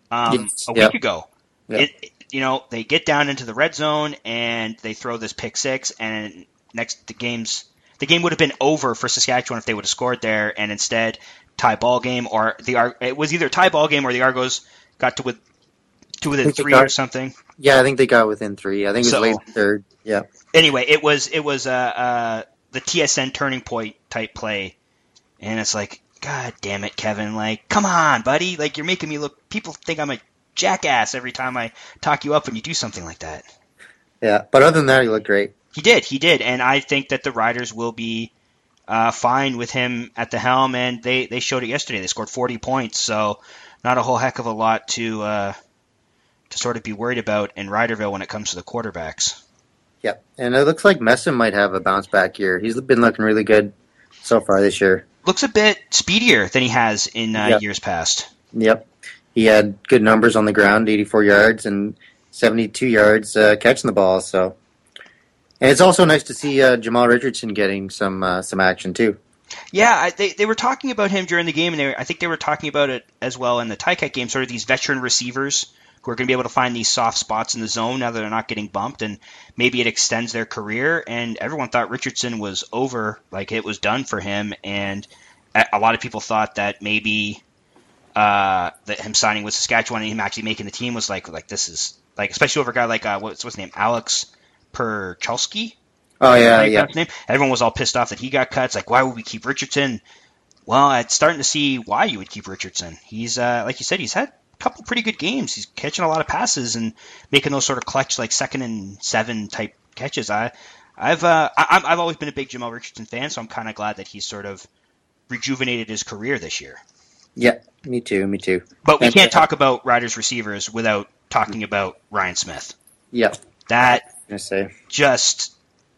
um, Yes, a yep. week ago. Yep. It, you know, they get down into the red zone and they throw this pick six, and next the game's the game would have been over for Saskatchewan if they would have scored there, and instead tie ball game, or the Ar- it was either tie ball game or the Argos got to with to within think they three got- or something. Yeah, I think they got within three. I think it was So- late third. Yeah. Anyway, it was it was uh, uh, the T S N turning point type play, and it's like, God damn it, Kevin! Like, come on, buddy! Like, you're making me look. People think I'm a jackass every time I talk you up when you do something like that. Yeah. But other than that, he looked great. He did, he did, and I think that the Riders will be uh, fine with him at the helm, and they, they showed it yesterday. They scored forty points, so not a whole heck of a lot to uh, to sort of be worried about in Riderville when it comes to the quarterbacks. Yeah. And it looks like Messam might have a bounce back year. He's been looking really good so far this year. Looks a bit speedier than he has in uh, Yep. years past. Yep. He had good numbers on the ground, eighty-four yards and seventy-two yards uh, catching the ball. So, and it's also nice to see uh, Jamal Richardson getting some uh, some action too. Yeah, I, they they were talking about him during the game, and they were, I think they were talking about it as well in the Tycat game, sort of these veteran receivers who are going to be able to find these soft spots in the zone now that they're not getting bumped, and maybe it extends their career. And everyone thought Richardson was over, like it was done for him, and a, a lot of people thought that maybe uh, that him signing with Saskatchewan and him actually making the team was like, like this is, like, especially over a guy like, uh, what's, what's his name, Alex Perchalski? Oh yeah, Right, yeah. that's his name. Everyone was all pissed off that he got cut. It's like, why would we keep Richardson? Well, it's starting to see why you would keep Richardson. He's, uh, like you said, he's had a couple pretty good games. He's catching a lot of passes and making those sort of clutch, like second and seven type catches. I, I've, uh, I, I've always been a big Jamal Richardson fan, so I'm kind of glad that he's sort of rejuvenated his career this year. Yeah, me too, me too. But we And- can't talk about Riders receivers without talking about Ryan Smith. Yeah, That I'm gonna say just,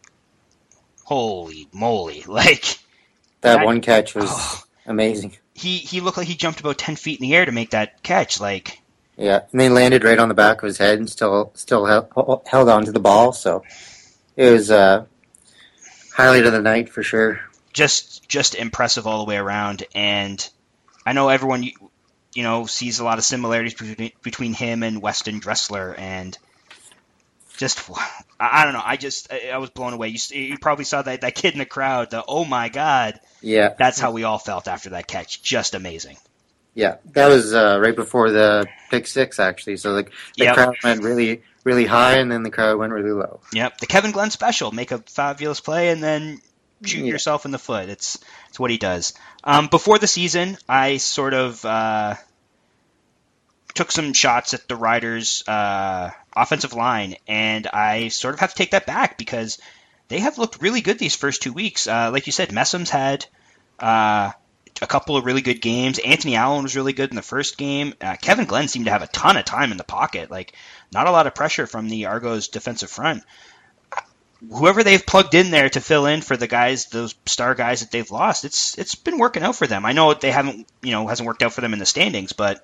holy moly, like. that That- one catch was Oh. amazing. He he looked like he jumped about ten feet in the air to make that catch. Like, Yeah, and they landed right on the back of his head and still still held, held on to the ball. So it was uh, highlight of the night for sure. just just impressive all the way around. And I know everyone you, you know sees a lot of similarities between between him and Weston Dressler, and just I, I don't know. I just I, I was blown away. You you probably saw that that kid in the crowd. The oh my god, Yeah, that's how we all felt after that catch. Just amazing. yeah, that was uh, right before the pick six actually. So the, the Yep. crowd went really really high, and then the crowd went really low. Yep, the Kevin Glenn special. Make a fabulous play and then shoot Yeah. yourself in the foot. It's it's what he does. Um, before the season, I sort of uh, took some shots at the Riders' uh, offensive line, and I sort of have to take that back because they have looked really good these first two weeks. Uh, like you said, Messam's had uh, a couple of really good games. Anthony Allen was really good in the first game. Uh, Kevin Glenn seemed to have a ton of time in the pocket. Like, not a lot of pressure from the Argos' defensive front. Whoever they've plugged in there to fill in for the guys, those star guys that they've lost, it's it's been working out for them. I know they haven't, you know, hasn't worked out for them in the standings, but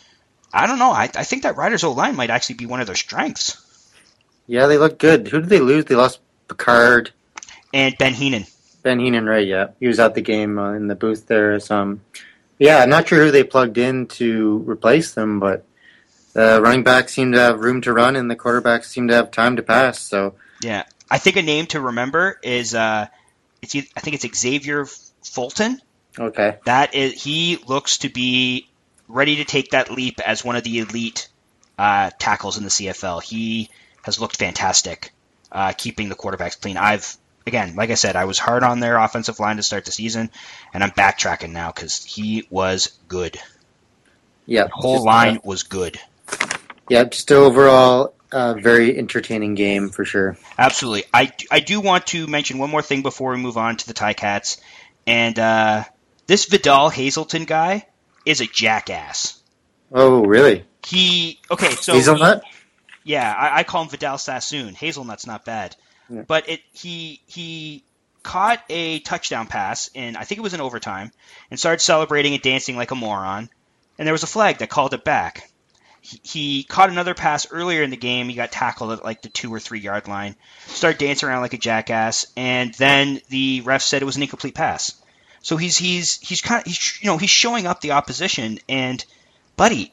I don't know. I, I think that Riders' O-line might actually be one of their strengths. Yeah, they look good. Who did they lose? They lost Picard, And Ben Heenan. Ben Heenan, right? Yeah, he was at the game uh, in the booth there. Some, yeah, I'm not sure who they plugged in to replace them, but the running backs seem to have room to run, and the quarterbacks seem to have time to pass. So Yeah. I think a name to remember is, uh, it's eith- I think it's Xavier Fulton. okay, That is, he looks to be ready to take that leap as one of the elite uh, tackles in the C F L. He has looked fantastic, uh, keeping the quarterbacks clean. I've again, like I said, I was hard on their offensive line to start the season, and I'm backtracking now because he was good. yeah, The whole just, line uh, was good. yeah, just overall, uh, very entertaining game for sure. Absolutely. I, do- I do want to mention one more thing before we move on to the Ticats, and uh, this Vidal Hazelton guy is a jackass. Oh, really? He okay, so Hazelnut? yeah, I, I call him Vidal Sassoon. Hazelnut's not bad, Yeah. but it he he caught a touchdown pass in I think it was in overtime and started celebrating and dancing like a moron, and there was a flag that called it back. He, he caught another pass earlier in the game. He got tackled at like the two or three yard line, started dancing around like a jackass, and then the ref said it was an incomplete pass. So he's he's he's kind of he's you know he's showing up the opposition, and buddy, it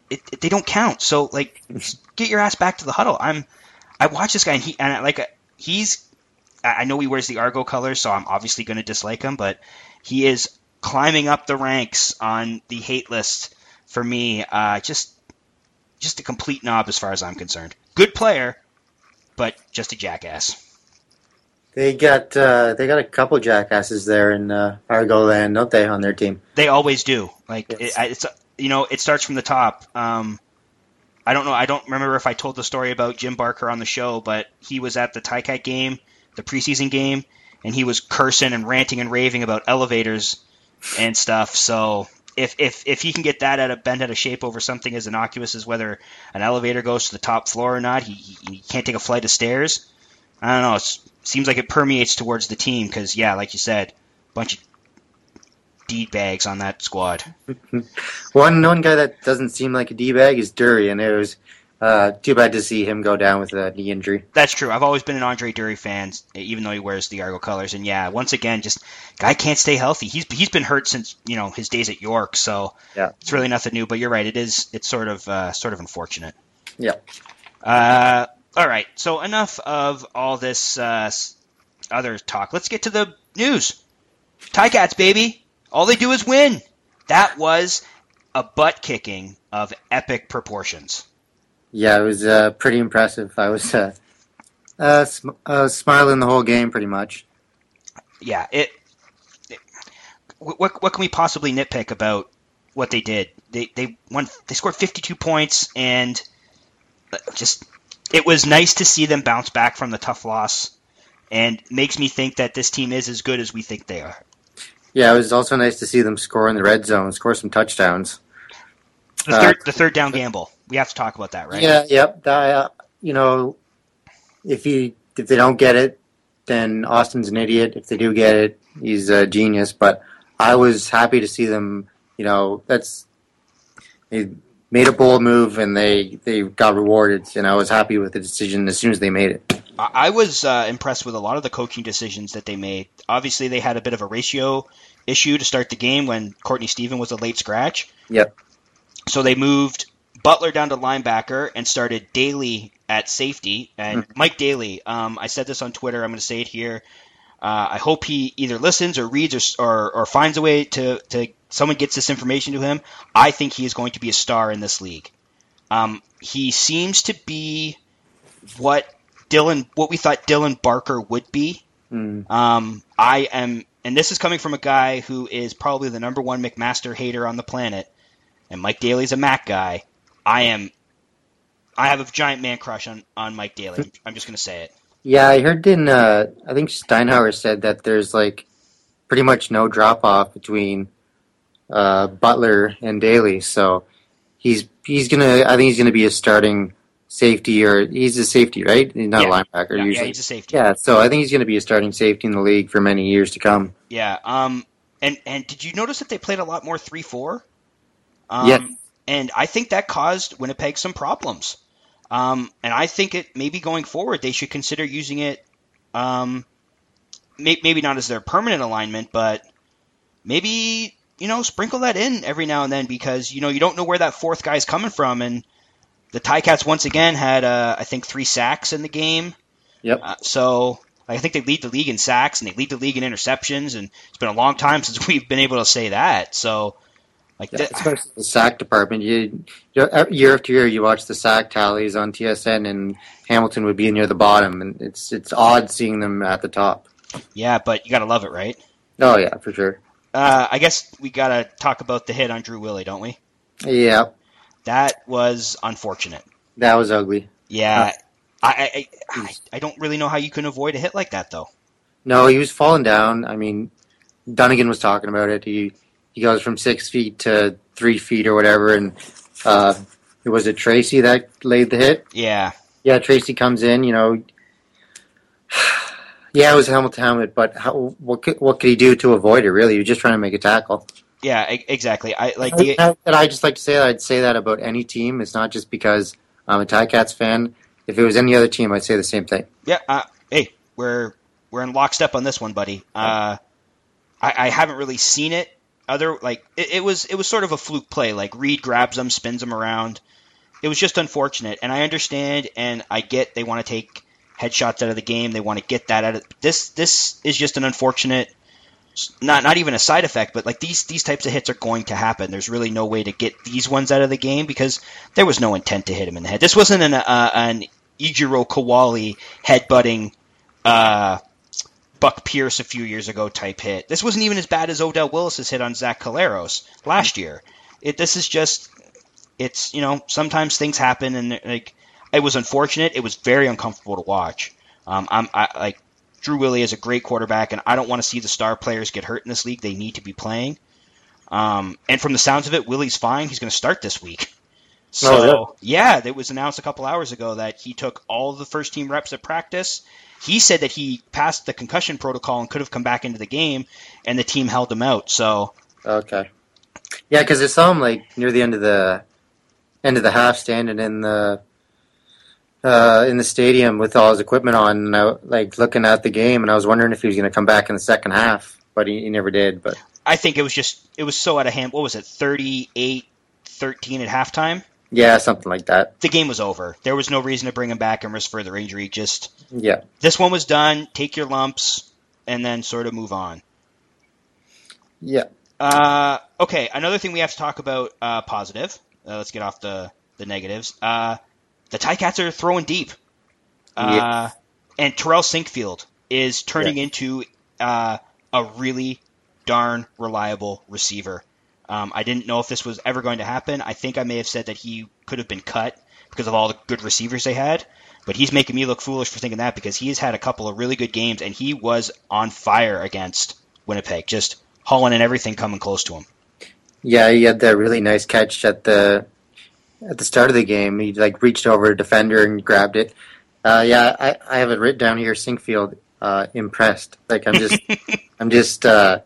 it, it, they don't count. So like, get your ass back to the huddle. I'm I watch this guy and he and I, like he's I know he wears the Argo colors, so I'm obviously going to dislike him, but he is climbing up the ranks on the hate list for me. Uh, just just a complete knob as far as I'm concerned. Good player, but just a jackass. They got uh, they got a couple jackasses there in uh, Argo land, don't they, on their team? They always do. Like Yes. it, it's you know it starts from the top. Um, I don't know. I don't remember if I told the story about Jim Barker on the show, but he was at the Ticat game, the preseason game, and he was cursing and ranting and raving about elevators and stuff. So if if if he can get that out of bent out of shape over something as innocuous as whether an elevator goes to the top floor or not, he he, he can't take a flight of stairs. I don't know. It seems like it permeates towards the team because, yeah, like you said, a bunch of D bags on that squad. One one guy that doesn't seem like a D-bag is Dury, and it was uh, too bad to see him go down with a knee injury. That's true. I've always been an Andre Dury fan, even though he wears the Argo colors. And yeah, once again, just guy can't stay healthy. He's he's been hurt since you know his days at York, so Yeah. it's really nothing new. But you're right. It is. It's sort of uh, sort of unfortunate. Yeah. Uh, all right. So enough of all this uh, other talk. Let's get to the news. Ticats, baby. All they do is win. That was a butt kicking of epic proportions. Yeah, it was uh, pretty impressive. I was uh, uh, sm- uh, smiling the whole game, pretty much. Yeah. It. it what what can we possibly nitpick about what they did? They they won. They scored fifty-two points, and just it was nice to see them bounce back from the tough loss, and makes me think that this team is as good as we think they are. Yeah, it was also nice to see them score in the red zone, score some touchdowns. The Uh, third the third down gamble. We have to talk about that, right? Yeah, yep. That, uh, you know, if you if they don't get it, then Austin's an idiot. If they do get it, he's a genius. But I was happy to see them. You know, that's they made a bold move and they they got rewarded. And I was happy with the decision as soon as they made it. I I was uh, impressed with a lot of the coaching decisions that they made. Obviously, they had a bit of a ratio issue to start the game when Courtney Stephen was a late scratch. Yep. So they moved Butler down to linebacker and started Daly at safety. And Mike Daly, um, I said this on Twitter. I'm going to say it here. Uh, I hope he either listens or reads or, or, or finds a way to, to someone gets this information to him. I think he is going to be a star in this league. Um, he seems to be what Dylan, what we thought Dylan Barker would be. Mm. Um, I am, and this is coming from a guy who is probably the number one McMaster hater on the planet. And Mike Daly's a Mac guy. I am. I have a giant man crush on, on Mike Daly. I'm just going to say it. Yeah, I heard in uh, I think Steinhauer said that there's like pretty much no drop off between uh, Butler and Daly. So he's he's gonna. I think he's gonna be a starting safety, or he's a safety, right? He's not Yeah. a linebacker Yeah, usually. yeah, he's a safety. Yeah, so I think he's gonna be a starting safety in the league for many years to come. Yeah. Um. And and did you notice that they played a lot more three four? Um, Yes. And I think that caused Winnipeg some problems. Um. And I think it maybe going forward they should consider using it. Um. May, maybe not as their permanent alignment, but maybe you know sprinkle that in every now and then because you know you don't know where that fourth guy's coming from and. The Ticats once again had, uh, I think, three sacks in the game. Yep. Uh, so I think they lead the league in sacks and they lead the league in interceptions. And it's been a long time since we've been able to say that. So, like, Yeah, th- especially the sack department. You, you know, year after year, you watch the sack tallies on T S N, and Hamilton would be near the bottom, and it's it's odd seeing them at the top. yeah, but you got to love it, right? Oh yeah, for sure. Uh, I guess we got to talk about the hit on Drew Willie, don't we? Yeah, That was unfortunate. that was ugly. Yeah. I, I, I, I don't really know how you can avoid a hit like that, though. No, he was falling down. I mean, Dunnigan was talking about it. He he goes from six feet to three feet or whatever, and uh, was it Tracy that laid the hit? Yeah. Yeah, Tracy comes in. You know, yeah, it was helmet to helmet, but how, what could, what could he do to avoid it? Really, he was just trying to make a tackle. Yeah, e- exactly. I like the. I, and I just like to say that I'd say that about any team. It's not just because I'm a Ticats fan. If it was any other team, I'd say the same thing. Yeah. Uh, hey, we're we're in lockstep on this one, buddy. Uh, I, I haven't really seen it other like it, it was it was sort of a fluke play. Like Reed grabs him, spins him around. It was just unfortunate, and I understand and I get they want to take headshots out of the game. They want to get that out of this. This is just an unfortunate, not not even a side effect, but like these these types of hits are going to happen. There's really no way to get these ones out of the game because there was no intent to hit him in the head. This wasn't an uh, an Ichiro Kawali headbutting uh, Buck Pierce a few years ago type hit. This wasn't even as bad as Odell Willis's hit on Zach Caleros last year. It this is just it's you know sometimes things happen and like it was unfortunate. It was very uncomfortable to watch. Um, I'm I, like Drew Willie is a great quarterback, and I don't want to see the star players get hurt in this league. They need to be playing. Um, and from the sounds of it, Willie's fine. He's going to start this week. So, oh, yeah. yeah, it was announced a couple hours ago that he took all the first-team reps at practice. He said that he passed the concussion protocol and could have come back into the game, and the team held him out. So, okay, yeah, because I saw him like near the end of the end of the half, standing in the uh, in the stadium with all his equipment on, and I, like looking at the game, and I was wondering if he was going to come back in the second half, but he, he never did. But I think it was just it was so out of hand. What was it, thirty-eight thirteen at halftime? Yeah, something like that. The game was over. There was no reason to bring him back and risk further injury. Just yeah, this one was done. Take your lumps and then sort of move on. Yeah. Uh, okay, another thing we have to talk about. Uh, positive. Uh, let's get off the the negatives. Uh, the Ticats are throwing deep. Uh, yeah. And Terrell Sinkfield is turning yeah. into uh, a really darn reliable receiver. Um, I didn't know if this was ever going to happen. I think I may have said that he could have been cut because of all the good receivers they had. But he's making me look foolish for thinking that because he's had a couple of really good games, and he was on fire against Winnipeg, just hauling in everything coming close to him. Yeah, he had that really nice catch at the at the start of the game. He like reached over a defender and grabbed it. Uh, yeah, I, I have it written down here, Sinkfield, uh, impressed. Like, I'm just, I'm just, uh,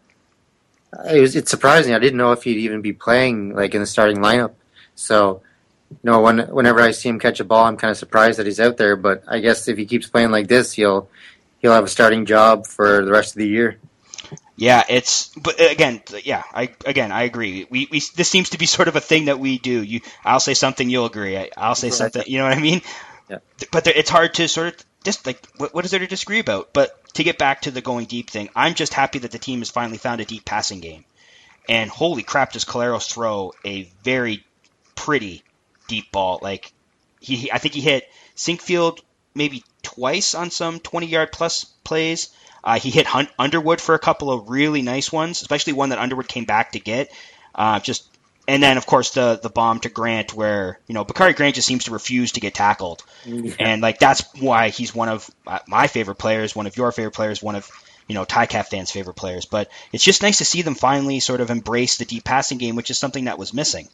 it was, it's surprising. I didn't know if he'd even be playing, like, in the starting lineup. So, you know, when, whenever I see him catch a ball, I'm kind of surprised that he's out there. But I guess if he keeps playing like this, he'll, he'll have a starting job for the rest of the year. Yeah, it's, but again, yeah, I again I agree. We we this seems to be sort of a thing that we do. You, I'll say something, you'll agree. I, I'll say something, you know what I mean? Yeah. But there, it's hard to sort of just like what, what is there to disagree about? But to get back to the going deep thing, I'm just happy that the team has finally found a deep passing game. And holy crap, does Caleros throw a very pretty deep ball? Like he, he I think he hit Sinkfield maybe twice on some twenty-yard plus plays. Uh, he hit Hunt Underwood for a couple of really nice ones, especially one that Underwood came back to get. Uh, just and then of course the the bomb to Grant, where you know Bakari Grant just seems to refuse to get tackled, yeah. And like that's why he's one of my favorite players, one of your favorite players, one of you know Ticat fans' favorite players. But it's just nice to see them finally sort of embrace the deep passing game, which is something that was missing.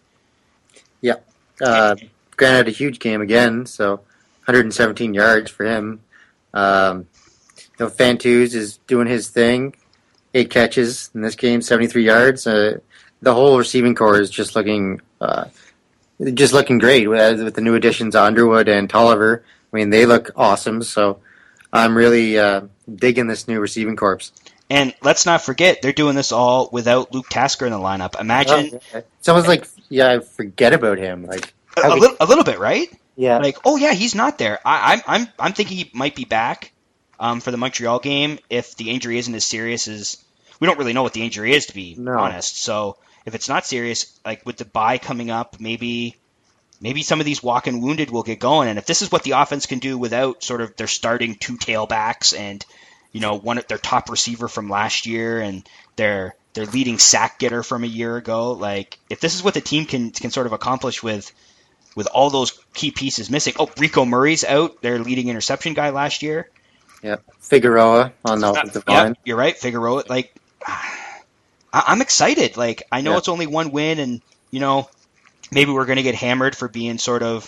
Yeah, uh, Grant had a huge game again, so one hundred seventeen yards for him. Um, You know, Fantuz is doing his thing. Eight catches in this game, seventy-three yards. Uh, the whole receiving core is just looking, uh, just looking great with, with the new additions, Underwood and Tolliver. I mean, they look awesome. So I'm really uh, digging this new receiving corps. And let's not forget, they're doing this all without Luke Tasker in the lineup. Imagine oh, yeah. It's almost like, yeah, I forget about him. Like a, a little, a little bit, right? Yeah. Like, oh yeah, he's not there. I, I'm, I'm, I'm thinking he might be back. Um, for the Montreal game, if the injury isn't as serious as we don't really know what the injury is, to be no. honest. So if it's not serious, like with the bye coming up, maybe maybe some of these walk-in wounded will get going. And if this is what the offense can do without sort of their starting two tailbacks and you know one their top receiver from last year and their their leading sack getter from a year ago, like if this is what the team can can sort of accomplish with with all those key pieces missing. Oh, Rico Murray's out, their leading interception guy last year. Yeah, Figueroa on the offensive line. Yeah, you're right, Figueroa. Like, I, I'm excited. Like, I know yeah. it's only one win, and you know, maybe we're going to get hammered for being sort of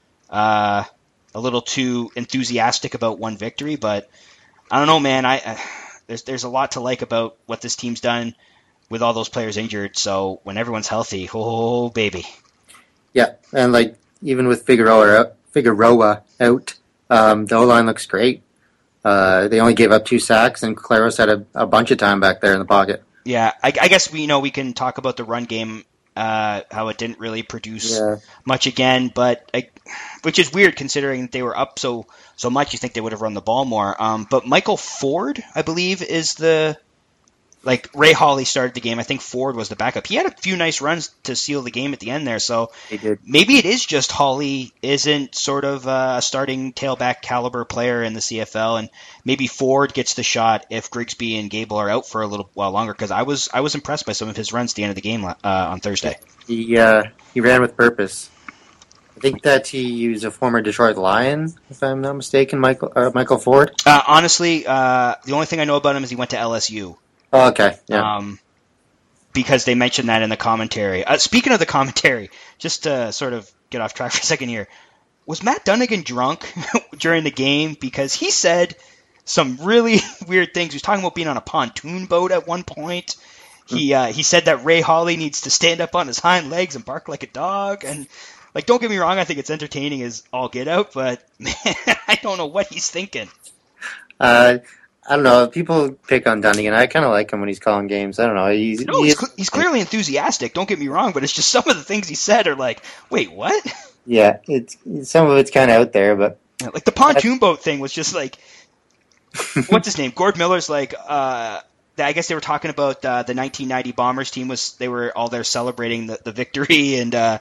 uh, a little too enthusiastic about one victory. But I don't know, man. I, I there's there's a lot to like about what this team's done with all those players injured. So when everyone's healthy, oh baby. Yeah, and like even with Figueroa Figueroa out, um, the O line looks great. Uh, they only gave up two sacks, and Caleros had a, a bunch of time back there in the pocket. Yeah, I, I guess we you know we can talk about the run game, uh, how it didn't really produce Yeah. much again, but I, which is weird considering that they were up so so much. You think they would have run the ball more. Um, but Michael Ford, I believe, is the like Ray Hawley started the game. I think Ford was the backup. He had a few nice runs to seal the game at the end there. So He did. maybe it is just Hawley isn't sort of a starting tailback caliber player in the C F L, and maybe Ford gets the shot if Grigsby and Gable are out for a little while longer. Because I was I was impressed by some of his runs at the end of the game uh, on Thursday. He uh, he ran with purpose. I think that he was a former Detroit Lion, if I'm not mistaken. Michael uh, Michael Ford. Uh, honestly, uh, the only thing I know about him is he went to L S U. Oh, okay. Yeah. Um, because they mentioned that in the commentary. Uh, speaking of the commentary, just to sort of get off track for a second here, was Matt Dunnigan drunk during the game? Because he said some really weird things. He was talking about being on a pontoon boat at one point. He uh, he said that Ray Hawley needs to stand up on his hind legs and bark like a dog. And like, don't get me wrong, I think it's entertaining as all get out, but man, I don't know what he's thinking. Uh, I don't know. People pick on Dunnigan. I kind of like him when he's calling games. I don't know. He's No, he's, he's, cl- he's clearly enthusiastic. Don't get me wrong, but it's just some of the things he said are like, wait, what? yeah. It's some of it's kind of out there, but Like the pontoon boat thing was just like, what's his name? Gord Miller's like, uh, I guess they were talking about uh, the nineteen ninety Bombers team was they were all there celebrating the, the victory, and uh,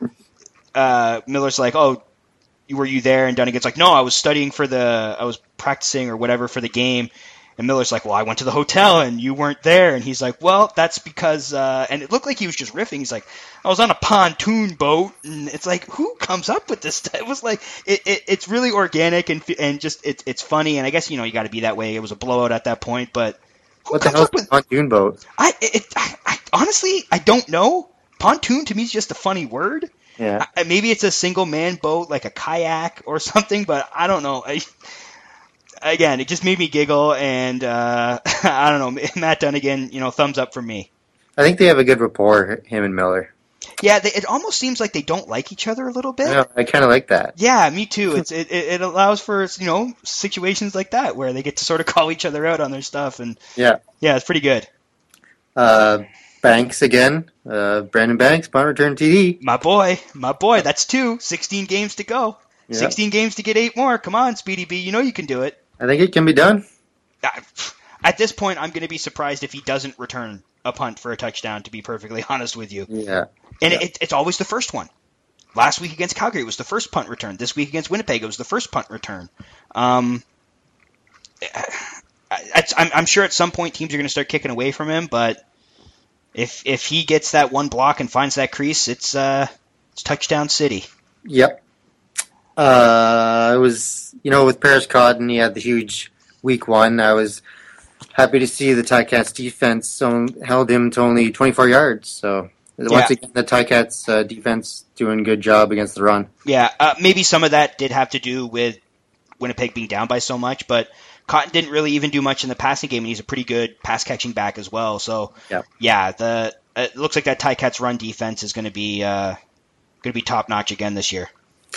uh, Miller's like, oh, were you there? And Dunnigan's like, no, I was studying for the, I was practicing or whatever for the game. And Miller's like, well, I went to the hotel and you weren't there. And he's like, well, that's because, uh, and it looked like he was just riffing. He's like, I was on a pontoon boat. And it's like, who comes up with this stuff? It was like, it, it, it's really organic and and just, it, it's funny. And I guess, you know, you got to be that way. It was a blowout at that point, but who what the comes hell's up with, a pontoon boat? I, it, I, I, honestly, I don't know. Pontoon to me is just a funny word. Yeah. I, maybe it's a single man boat, like a kayak or something, but I don't know. I, again, it just made me giggle, and uh, I don't know. Matt Dunnigan, you know, thumbs up for me. I think they have a good rapport, him and Miller. Yeah, they, it almost seems like they don't like each other a little bit. I, know, I kind of like that. Yeah, me too. It's it, it allows for, you know, situations like that where they get to sort of call each other out on their stuff, and Yeah. yeah, it's pretty good. Uh, Banks again. Uh, Brandon Banks, punt return T D. My boy, my boy, that's two. sixteen games to go. Yeah. sixteen games to get eight more. Come on, Speedy B. You know you can do it. I think it can be done. At this point, I'm going to be surprised if he doesn't return a punt for a touchdown, to be perfectly honest with you. Yeah. And Yeah. it, it's always the first one. Last week against Calgary, it was the first punt return. This week against Winnipeg, it was the first punt return. Um, I, I'm, I'm sure at some point teams are going to start kicking away from him, but if if he gets that one block and finds that crease, it's uh, it's touchdown city. Yep. Uh, I was, you know, with Paris Cotton, he had the huge week one. I was happy to see the Ticats defense on- held him to only twenty-four yards. So once Yeah. again, the Ticats uh, defense doing a good job against the run. Yeah, uh, maybe some of that did have to do with Winnipeg being down by so much, but Cotton didn't really even do much in the passing game, and he's a pretty good pass-catching back as well. So, Yeah. yeah, the it looks like that Ticats run defense is going to be uh, going to be top-notch again this year.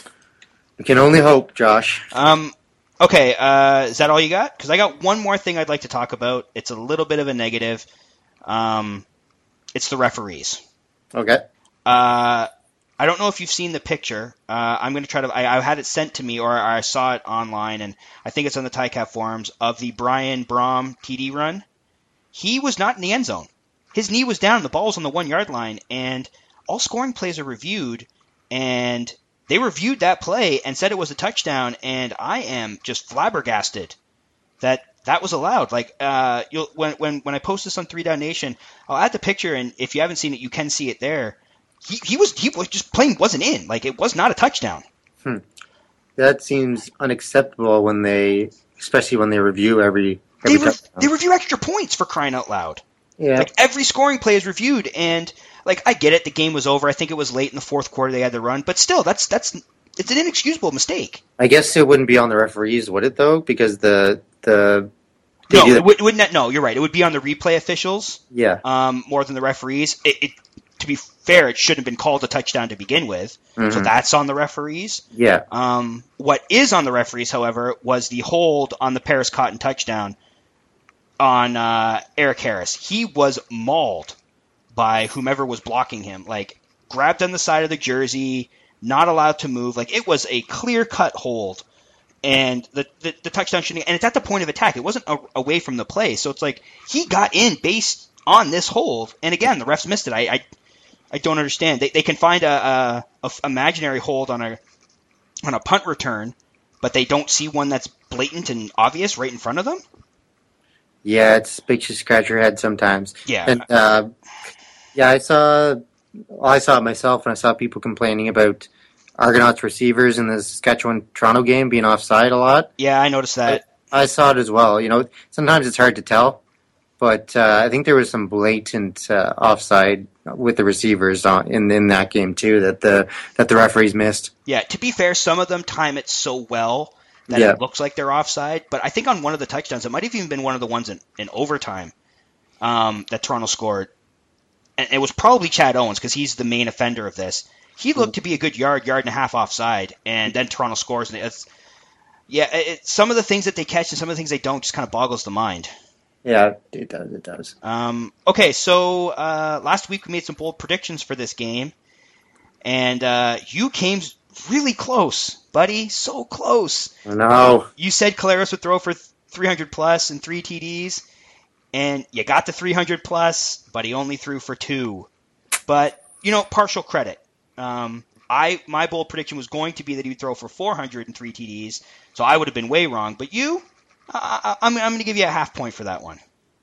We can only hope, Josh. Um, okay, uh, is that all you got? Because I got one more thing I'd like to talk about. It's a little bit of a negative. Um, it's the referees. Okay. Uh, I don't know if you've seen the picture. Uh, I'm going to try to. I, I had it sent to me, or I saw it online, and I think it's on the Ticap forums of the Brian Brom T D run. He was not in the end zone. His knee was down. The ball was on the one yard line, and all scoring plays are reviewed, and they reviewed that play and said it was a touchdown. And I am just flabbergasted that that was allowed. Like uh, you'll when when when I post this on Three Down Nation, I'll add the picture, and if you haven't seen it, you can see it there. He, he was he was just playing wasn't in. Like it was not a touchdown. Hmm. That seems unacceptable when they, especially when they review every. every They, re- touchdown. they review extra points for crying out loud. Yeah. Like every scoring play is reviewed, and like I get it, the game was over. I think it was late in the fourth quarter they had the run, but still, that's that's it's an inexcusable mistake. I guess it wouldn't be on the referees, would it though? Because the the they No, do it, that- would, wouldn't. That, no, you're right. It would be on the replay officials. yeah. Um, more than the referees. It, it to be fair, it shouldn't have been called a touchdown to begin with. So Mhm. that's on the referees. Yeah. Um, what is on the referees, however, was the hold on the Paris Cotton touchdown. on uh, Eric Harris. He was mauled by whomever was blocking him, like grabbed on the side of the jersey, not allowed to move. Like it was a clear-cut hold, and the, the, the touchdown shooting, and it's at the point of attack. It wasn't a, away from the play, so it's like he got in based on this hold, and again, the refs missed it. I I, I don't understand. They they can find a, a, a imaginary hold on a on a punt return, but they don't see one that's blatant and obvious right in front of them. Yeah, it's makes you scratch your head sometimes. Yeah, and uh, yeah, I saw, well, I saw it myself, and I saw people complaining about Argonauts receivers in the Saskatchewan Toronto game being offside a lot. Yeah, I noticed that. I, I saw it as well. You know, sometimes it's hard to tell, but uh, I think there was some blatant uh, offside with the receivers on, in in that game too that the that the referees missed. Yeah, to be fair, some of them time it so well that Yeah. it looks like they're offside. But I think on one of the touchdowns, it might have even been one of the ones in, in overtime um, that Toronto scored. And it was probably Chad Owens because he's the main offender of this. He looked to be a good yard, yard and a half offside, and then Toronto scores. And it's, yeah, it, some of the things that they catch and some of the things they don't just kind of boggles the mind. Yeah, it does. It does. Um, okay, so uh, last week we made some bold predictions for this game, and uh, you came really close, buddy, so close. No. You said Collaros would throw for three hundred plus and three T Ds, and you got the three hundred plus, but he only threw for two. But, you know, partial credit. Um, I my bold prediction was going to be that he would throw for four hundred and three T Ds, so I would have been way wrong. But you, I, I, I'm, I'm going to give you a half point for that one.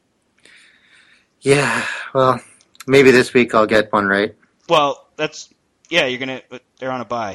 Yeah, well, maybe this week I'll get one right. Well, that's yeah. You're gonna. They're on a bye.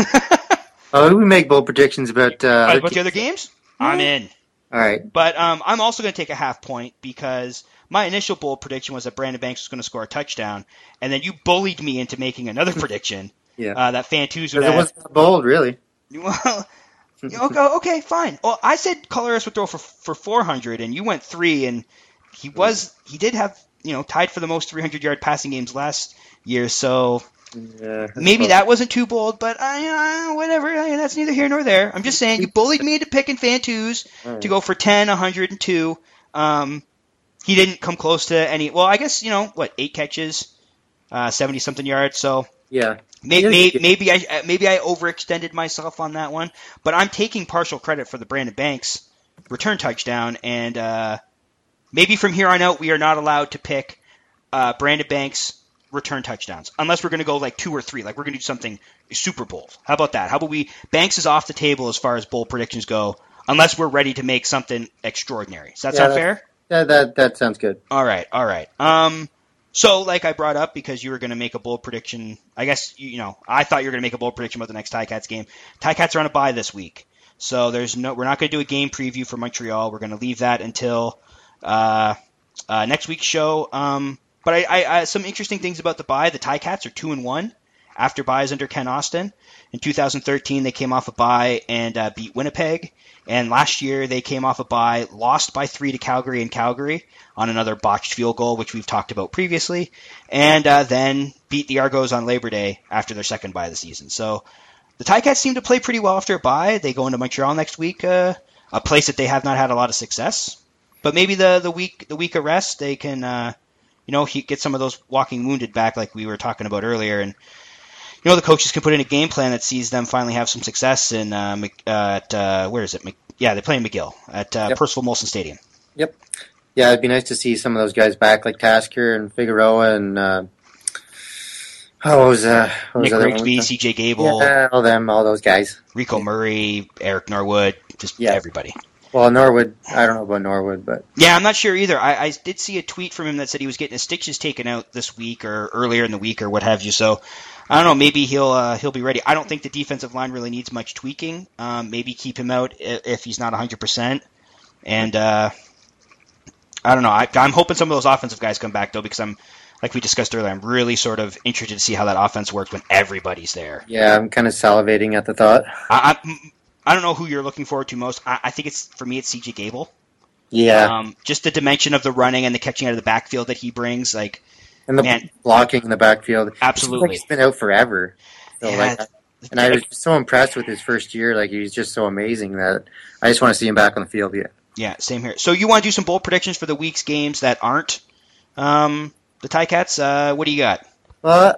Oh, we make bold predictions about. Uh, Right, other about the other teams? games, I'm in. All right. But um, I'm also going to take a half point because my initial bold prediction was that Brandon Banks was going to score a touchdown, and then you bullied me into making another prediction. Yeah. Uh, that Fantuz would Because it have. wasn't that bold, really. Well, okay, okay, fine. Well, I said Collaros would throw for for four hundred, and you went three, and he was he did have you know tied for the most three hundred yard passing games last year, so. Yeah, Maybe that wasn't too bold, but I, uh, whatever. I, that's neither here nor there. I'm just saying you bullied me into picking Fantuz Right. to go for ten, one hundred two. Um, he didn't come close to any. Well, I guess you know what, eight catches, uh, seventy something yards. So Yeah. maybe He is- maybe, maybe I maybe I overextended myself on that one. But I'm taking partial credit for the Brandon Banks return touchdown, and uh, maybe from here on out we are not allowed to pick uh, Brandon Banks return touchdowns unless we're going to go like two or three, like we're going to do something super bold. How about that? How about we Banks is off the table as far as bold predictions go unless we're ready to make something extraordinary. Does that Yeah, sound that- fair? That, that that sounds good. All right, all right. Um, so like I brought up because you were going to make a bold prediction. I guess you, you know I thought you were going to make a bold prediction about the next Ticats game. Ticats are on a bye this week, so there's no. We're not going to do a game preview for Montreal. We're going to leave that until uh, uh, next week's show. Um, but I, I, I some interesting things about the bye. The Ticats are two and one after byes under Ken Austin. In two thousand thirteen, they came off a bye and uh, beat Winnipeg. And last year, they came off a bye, lost by three to Calgary in Calgary on another botched field goal, which we've talked about previously, and uh, then beat the Argos on Labor Day after their second bye of the season. So the Ticats seem to play pretty well after a bye. They go into Montreal next week, uh, a place that they have not had a lot of success. But maybe the, the week the week of rest, they can uh, you know he, get some of those walking wounded back like we were talking about earlier, and you know, the coaches can put in a game plan that sees them finally have some success in uh, Mc, uh, at uh, where is it? Mc, yeah, they play in McGill at uh, Yep. Percival Molson Stadium. Yep. Yeah, it'd be nice to see some of those guys back, like Tasker and Figueroa and uh, oh, what was uh, what was Nick the other Rigsby, one? C J Gable, Yeah, all them, all those guys. Rico Murray, Eric Norwood, just Yeah. everybody. Well, Norwood, I don't know about Norwood, but Yeah, I'm not sure either. I, I did see a tweet from him that said he was getting his stitches taken out this week or earlier in the week or what have you. So I don't know. Maybe he'll uh, he'll be ready. I don't think the defensive line really needs much tweaking. Um, maybe keep him out if, if he's not one hundred percent. And uh, I don't know. I, I'm hoping some of those offensive guys come back though, because I'm like we discussed earlier. I'm really sort of interested to see how that offense works when everybody's there. yeah, I'm kind of salivating at the thought. I, I, I don't know who you're looking forward to most. I, I think it's for me, it's C J Gable. Yeah, Um, just the dimension of the running and the catching out of the backfield that he brings, like. and the man. blocking in the backfield. Absolutely. It seems like he's been out forever. So, Yeah, like, and I was so impressed with his first year. Like, he was just so amazing that I just want to see him back on the field. Yeah. Yeah, same here. So you want to do some bold predictions for the week's games that aren't um, the Ticats? Uh, what do you got? Well,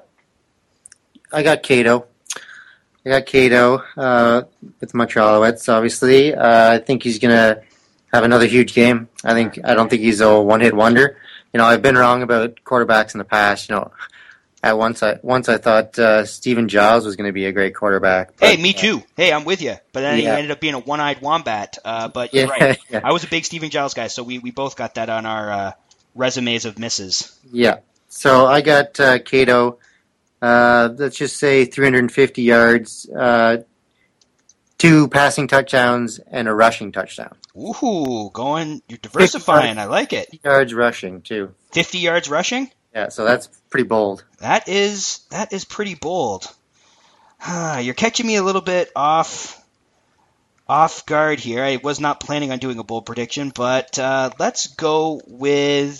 I got Cato. I got Cato uh, with Montreal Alouettes, obviously. Uh, I think he's going to have another huge game. I think I don't think he's a one-hit wonder. You know, I've been wrong about quarterbacks in the past. You know, at once I once I thought uh, Stephen Giles was going to be a great quarterback. But, Hey, me too. Hey, I'm with you. But then he Yeah. ended up being a one-eyed wombat. Uh, but you're Yeah, right. yeah. I was a big Stephen Giles guy, so we, we both got that on our uh, resumes of misses. Yeah. So I got uh, Cato. Uh, let's just say three hundred fifty yards, uh, two passing touchdowns, and a rushing touchdown. Ooh, going, you're diversifying. I like it. Yards rushing too. fifty yards rushing? Yeah, so that's pretty bold. That is that is pretty bold. Ah, you're catching me a little bit off off guard here. I was not planning on doing a bold prediction, but uh, let's go with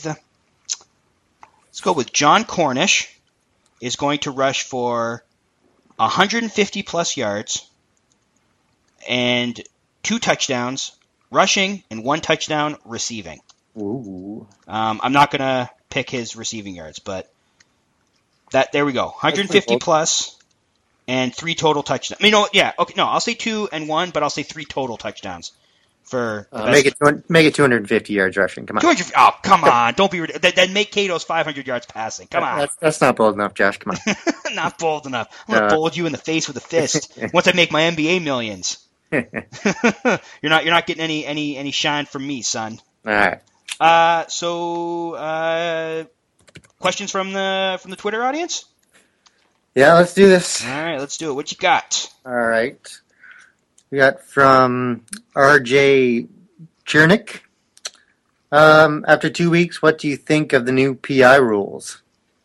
let's go with John Cornish is going to rush for one hundred fifty plus yards and two touchdowns rushing and one touchdown receiving. Ooh. Um, I'm not going to pick his receiving yards, but that there we go. one hundred fifty bold. plus and three total touchdowns. I mean, no, yeah, okay, no, I'll say two and one, but I'll say three total touchdowns for the Uh, best. make it make it two hundred fifty yards rushing. Come on. two hundred. Oh, come on! Don't be rid- then, then make Cato's five hundred yards passing. Come on, That's, that's not bold enough, Josh. Come on. not bold enough. I'm gonna Uh. bold you in the face with a fist once I make my N B A millions. you're not you're not getting any any any shine from me, son. All right. Uh, so uh, questions from the from the Twitter audience. Yeah, let's do this. All right, let's do it. What you got? All right. We got from R J Chernick. Um, after two weeks, what do you think of the new P I rules?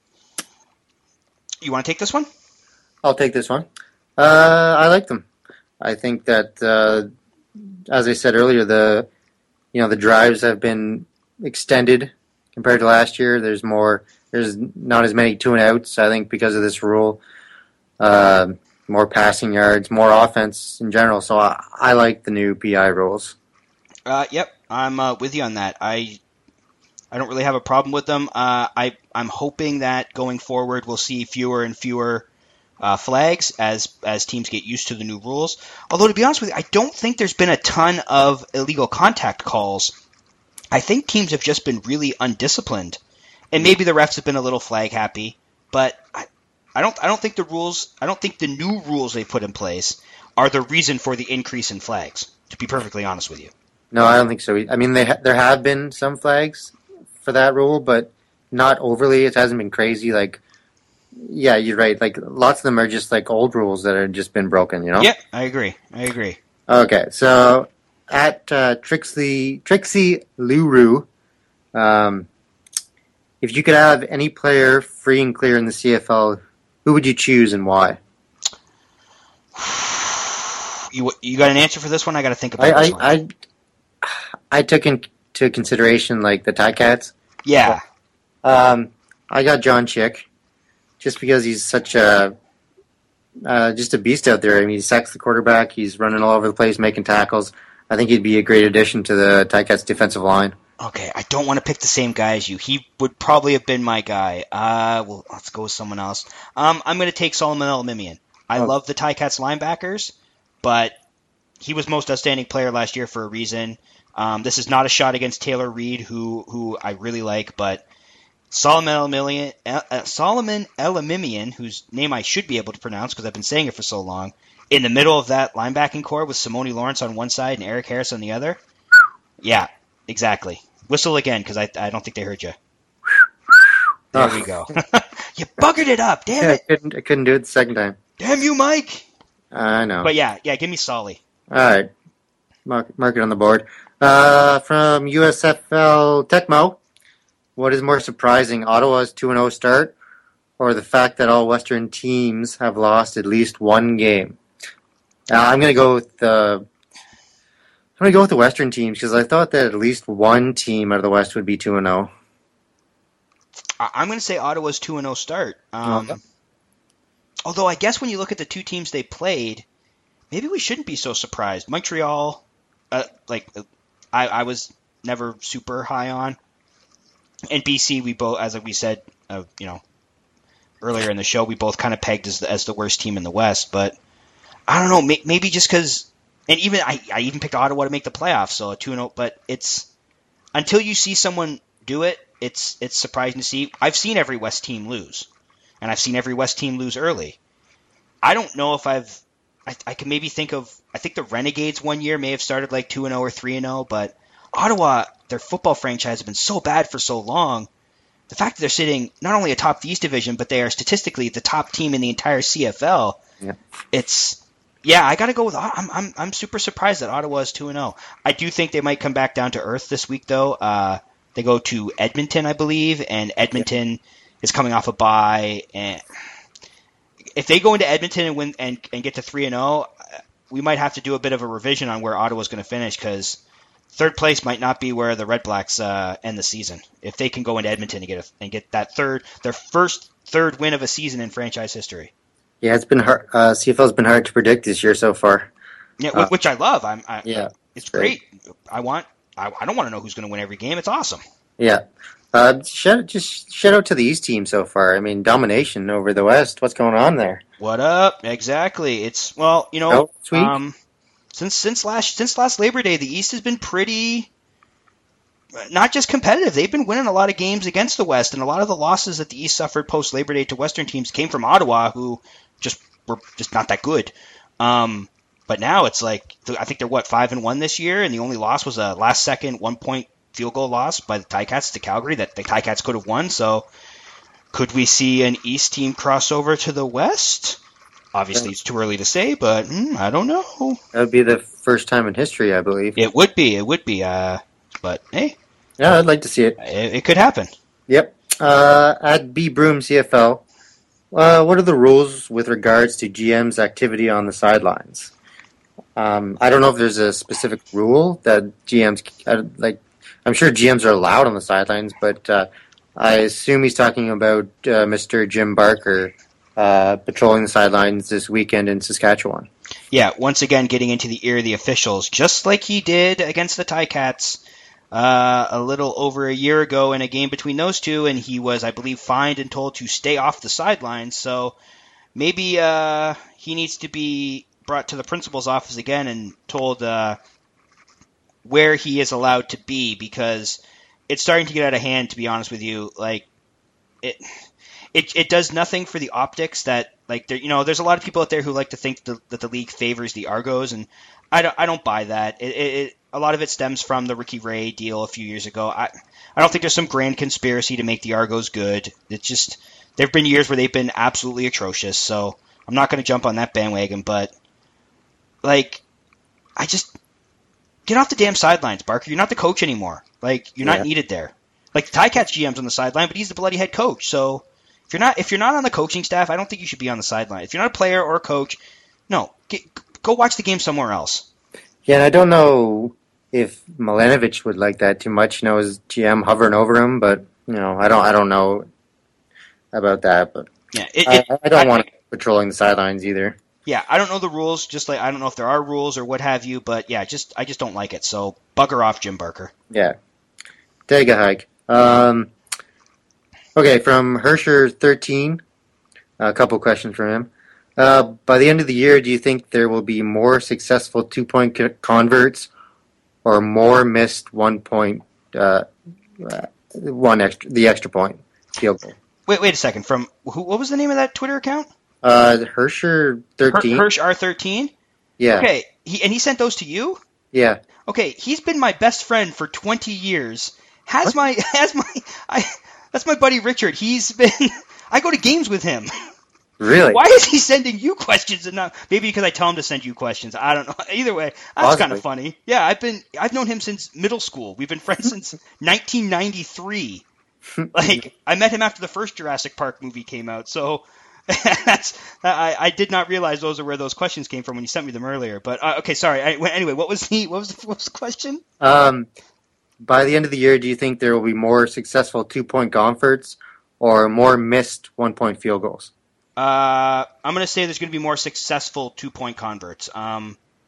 You want to take this one? I'll take this one. Uh, I like them. I think that, uh, as I said earlier, the you know the drives have been extended compared to last year. There's more. There's not as many two and outs. I think because of this rule, uh, more passing yards, more offense in general. So I, I like the new P I rules. Uh, yep, I'm uh, with you on that. I I don't really have a problem with them. Uh, I I'm hoping that going forward we'll see fewer and fewer uh, flags as as teams get used to the new rules. Although to be honest with you, I don't think there's been a ton of illegal contact calls. I think teams have just been really undisciplined, and maybe the refs have been a little flag happy. But I, I don't I don't think the rules I don't think the new rules they put in place are the reason for the increase in flags. To be perfectly honest with you. No, I don't think so. I mean, they ha- there have been some flags for that rule, but not overly. It hasn't been crazy. Like, yeah, you're right. Like, lots of them are just like old rules that have just been broken. You know? Yeah, I agree. I agree. Okay, so at uh, Trixie Trixie Luru, um, if you could have any player free and clear in the C F L, who would you choose and why? You you got an answer for this one? I got to think about I this one. I, I I took into consideration like the Ticats. yeah, Um, I got John Chick, just because he's such a uh, just a beast out there. I mean, he sacks the quarterback. He's running all over the place, making tackles. I think he'd be a great addition to the Ticats defensive line. okay. I don't want to pick the same guy as you. He would probably have been my guy. Uh, well, let's go with someone else. Um, I'm going to take Solomon Elimimian. I Oh. love the Ticats linebackers, but he was most outstanding player last year for a reason. Um, this is not a shot against Taylor Reed, who who I really like, but Solomon Elimimian, uh, Solomon Elimimian, whose name I should be able to pronounce because I've been saying it for so long, in the middle of that linebacking core with Simone Lawrence on one side and Eric Harris on the other. Yeah, exactly. Whistle again because I I don't think they heard you. There Oh. we go. You buggered it up, damn Yeah, I it! couldn't, I couldn't do it the second time. Damn you, Mike! I know. But yeah, yeah, give me Solly. All right, mark, mark it on the board. Uh, from U S F L Tecmo, what is more surprising, Ottawa's two and oh start, or the fact that all Western teams have lost at least one game? Uh, I'm going to go with the. I'm going to go with the Western teams because I thought that at least one team out of the West would be two and oh. I- I'm going to say Ottawa's two and oh start. Um, Okay. Although I guess when you look at the two teams they played, maybe we shouldn't be so surprised. Montreal, uh, like uh, I, I was never super high on. And B C, we both, as we said, uh, you know, earlier in the show, we both kind of pegged as the, as the worst team in the West. But I don't know, may, maybe just because, and even I, I even picked Ottawa to make the playoffs, so a two and oh. But it's until you see someone do it, it's it's surprising to see. I've seen every West team lose, and I've seen every West team lose early. I don't know if I've. I, I can maybe think of. I think the Renegades one year may have started like two and zero or three and zero, but Ottawa, their football franchise, has been so bad for so long. The fact that they're sitting not only atop the East Division, but they are statistically the top team in the entire C F L. Yeah. It's yeah, I got to go with. I'm I'm I'm super surprised that Ottawa is two and zero. I do think they might come back down to earth this week, though. Uh, they go to Edmonton, I believe, and Edmonton yeah. is coming off a bye. And if they go into Edmonton and win and, and get to three and zero, we might have to do a bit of a revision on where Ottawa's going to finish because third place might not be where the Red Blacks uh, end the season. If they can go into Edmonton and get a, and get that third, their first third win of a season in franchise history. Yeah, it's been hard. Uh, C F L's been hard to predict this year so far. Yeah, uh, which I love. I'm. I, yeah, it's great. great. I want. I, I don't want to know who's going to win every game. It's awesome. Yeah. Uh, shout, just shout out to the East team so far. I mean, domination over the West. What's going on there? What up? Exactly. It's well, you know, oh, sweet. Um, since since last since last Labor Day, the East has been pretty. Not just competitive. They've been winning a lot of games against the West, and a lot of the losses that the East suffered post Labor Day to Western teams came from Ottawa, who just were just not that good. Um, but now it's like I think they're what five and one this year, and the only loss was a last second one point field goal loss by the Ticats to Calgary that the Ticats could have won. So could we see an East team cross over to the West? Obviously, it's too early to say, but mm, I don't know. That would be the first time in history, I believe. It would be. It would be. Uh, but hey. Yeah, I'd like to see it. It, it could happen. Yep. Uh, at B Broom C F L, uh, what are the rules with regards to G M's activity on the sidelines? Um, I don't know if there's a specific rule that G Ms uh, like. I'm sure G Ms are allowed on the sidelines, but uh, I assume he's talking about uh, Mister Jim Barker uh, patrolling the sidelines this weekend in Saskatchewan. Yeah, once again getting into the ear of the officials, just like he did against the Ticats uh, a little over a year ago in a game between those two, and he was, I believe, fined and told to stay off the sidelines. So maybe uh, he needs to be brought to the principal's office again and told uh, where he is allowed to be, because it's starting to get out of hand, to be honest with you. Like, it it it does nothing for the optics that, like, there, you know, there's a lot of people out there who like to think the, that the league favors the Argos, and I don't, I don't buy that. It, it, it a lot of it stems from the Ricky Ray deal a few years ago. I I don't think there's some grand conspiracy to make the Argos good. It's just there have been years where they've been absolutely atrocious, so I'm not going to jump on that bandwagon. But like, I just get off the damn sidelines, Barker. You're not the coach anymore. Like, you're Yeah. not needed there. Like, the Ticats G M's on the sideline, but he's the bloody head coach. So if you're not if you're not on the coaching staff, I don't think you should be on the sideline. If you're not a player or a coach, no, get, go watch the game somewhere else. Yeah, and I don't know if Milanovic would like that too much. You know, his G M hovering over him, but you know, I don't, I don't know about that. But Yeah, it, I, it, I don't I- want him patrolling the sidelines either. Yeah, I don't know the rules. Just like I don't know if there are rules or what have you. But yeah, just I just don't like it. So bugger off, Jim Barker. Yeah, take a hike. Um, okay, from Hersher thirteen, a couple questions from him. Uh, by the end of the year, do you think there will be more successful two-point co- converts or more missed one-point, uh, uh, one extra, the extra point field goal? Wait, wait a second. From who? What was the name of that Twitter account? Uh, Hersher thirteen. Hirsch R thirteen. Yeah, Okay, he, and he sent those to you. yeah. Okay, he's been my best friend for twenty years. Has my has my I that's my buddy Richard. He's been I go to games with him. Really? Why is he sending you questions and not maybe because I tell him to send you questions? I don't know. Either way, that's kind Possibly. of funny. Yeah, I've been I've known him since middle school. We've been friends since nineteen ninety-three. Like, I met him after the first Jurassic Park movie came out. So that's I, I did not realize those are where those questions came from when you sent me them earlier. But uh, okay, sorry. I, anyway, what was the what was the, what was the question? Um, by the end of the year, do you think there will be more successful two-point converts or more missed one-point field goals? Uh, I'm going to say there's going to be more successful two-point converts. Um,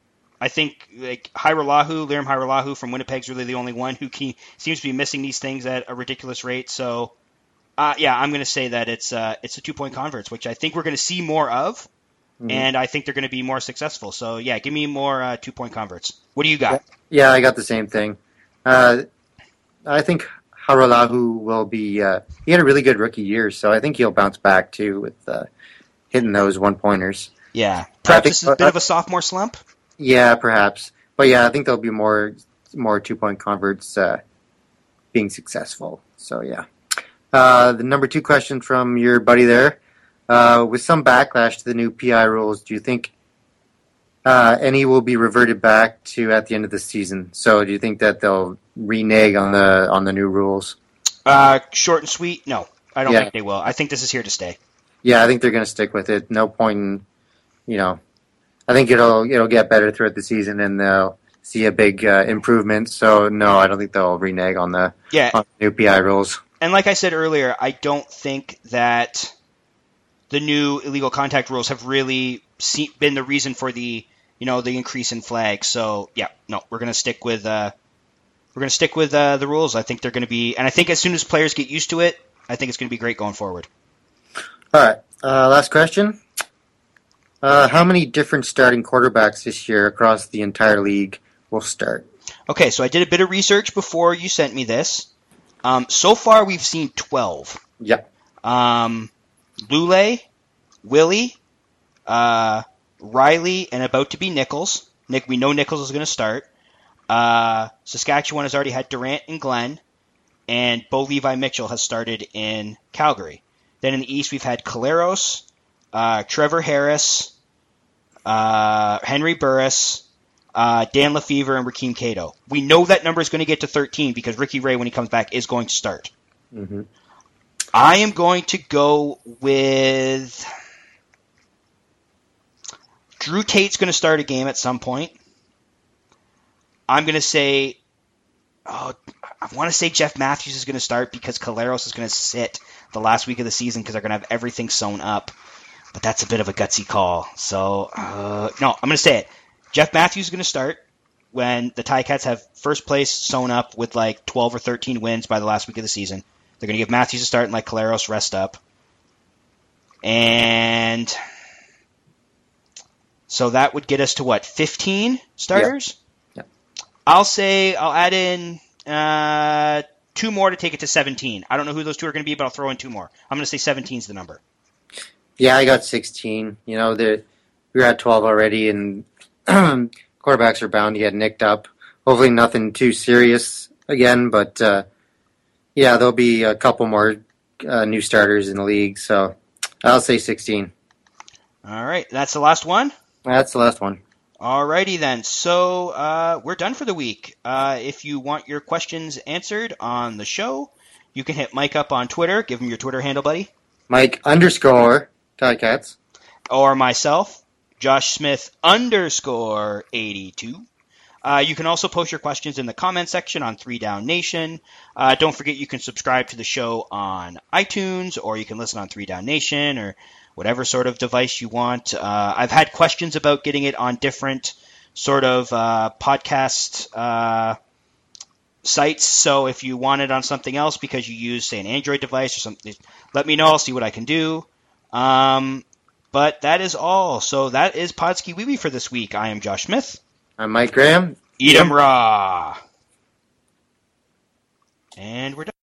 I think like Hiralahu, Lirim Hiralahu from Winnipeg's really the only one who can, seems to be missing these things at a ridiculous rate. So, uh, yeah, I'm going to say that it's uh, it's a two-point converts, which I think we're going to see more of, mm-hmm. and I think they're going to be more successful. So, yeah, give me more uh, two-point converts. What do you got? Yeah, I got the same thing. Uh, I think Hiralahu will be uh, – he had a really good rookie year, so I think he'll bounce back, too, with uh, hitting those one-pointers. Yeah. Perhaps this is a bit of a sophomore slump? Yeah, perhaps. But yeah, I think there'll be more more two-point converts uh, being successful. So yeah. Uh, the number two question from your buddy there. Uh, with some backlash to the new P I rules, do you think uh, any will be reverted back to at the end of the season? So do you think that they'll renege on the on the new rules? Uh, short and sweet, no. I don't yeah. think they will. I think this is here to stay. Yeah, I think they're going to stick with it. No point in, you know... I think it'll it'll get better throughout the season, and they'll see a big uh, improvement. So no, I don't think they'll renege on the, yeah. on the new P I rules. And like I said earlier, I don't think that the new illegal contact rules have really see, been the reason for the you know the increase in flags. So yeah, no, we're gonna stick with uh, we're gonna stick with uh, the rules. I think they're gonna be, and I think as soon as players get used to it, I think it's gonna be great going forward. All right, uh, last question. Uh, how many different starting quarterbacks this year across the entire league will start? Okay, so I did a bit of research before you sent me this. Um, so far, we've seen twelve. Yep. Um, Lule, Willie, uh, Riley, and about to be Nichols. Nick, we know Nichols is going to start. Uh, Saskatchewan has already had Durant and Glenn, and Bo Levi Mitchell has started in Calgary. Then in the East, we've had Caleros, uh, Trevor Harris, Uh, Henry Burris, uh, Dan Lefevre, and Rakeem Cato. We know that number is going to get to thirteen because Ricky Ray, when he comes back, is going to start. Mm-hmm. I am going to go with Drew Tate's going to start a game at some point. I'm going to say, oh, I want to say Jeff Matthews is going to start because Caleros is going to sit the last week of the season because they're going to have everything sewn up. But that's a bit of a gutsy call. So, uh, no, I'm going to say it. Jeff Matthews is going to start when the Ticats have first place sewn up with like twelve or thirteen wins by the last week of the season. They're going to give Matthews a start and let Caleros rest up. And so that would get us to what, fifteen starters? Yeah. Yeah. I'll say I'll add in uh, two more to take it to seventeen. I don't know who those two are going to be, but I'll throw in two more. I'm going to say seventeen is the number. Yeah, I got sixteen. You know, the, we were at twelve already, and quarterbacks are bound to get nicked up. Hopefully nothing too serious again, but uh, yeah, there'll be a couple more uh, new starters in the league, so I'll say sixteen. All right, that's the last one? That's the last one. All righty then. So uh, we're done for the week. Uh, if you want your questions answered on the show, you can hit Mike up on Twitter. Give him your Twitter handle, buddy. Mike underscore Ticats. Or myself, Josh Smith underscore eighty-two. Uh, you can also post your questions in the comment section on Three Down Nation. Uh, don't forget you can subscribe to the show on iTunes, or you can listen on Three Down Nation, or whatever sort of device you want. Uh, I've had questions about getting it on different sort of uh, podcast uh, sites, so if you want it on something else because you use, say, an Android device or something, let me know. I'll see what I can do. Um, but that is all. So that is Podski Wee Wee for this week. I am Josh Smith. I'm Mike Graham. Eat 'em raw. And we're done.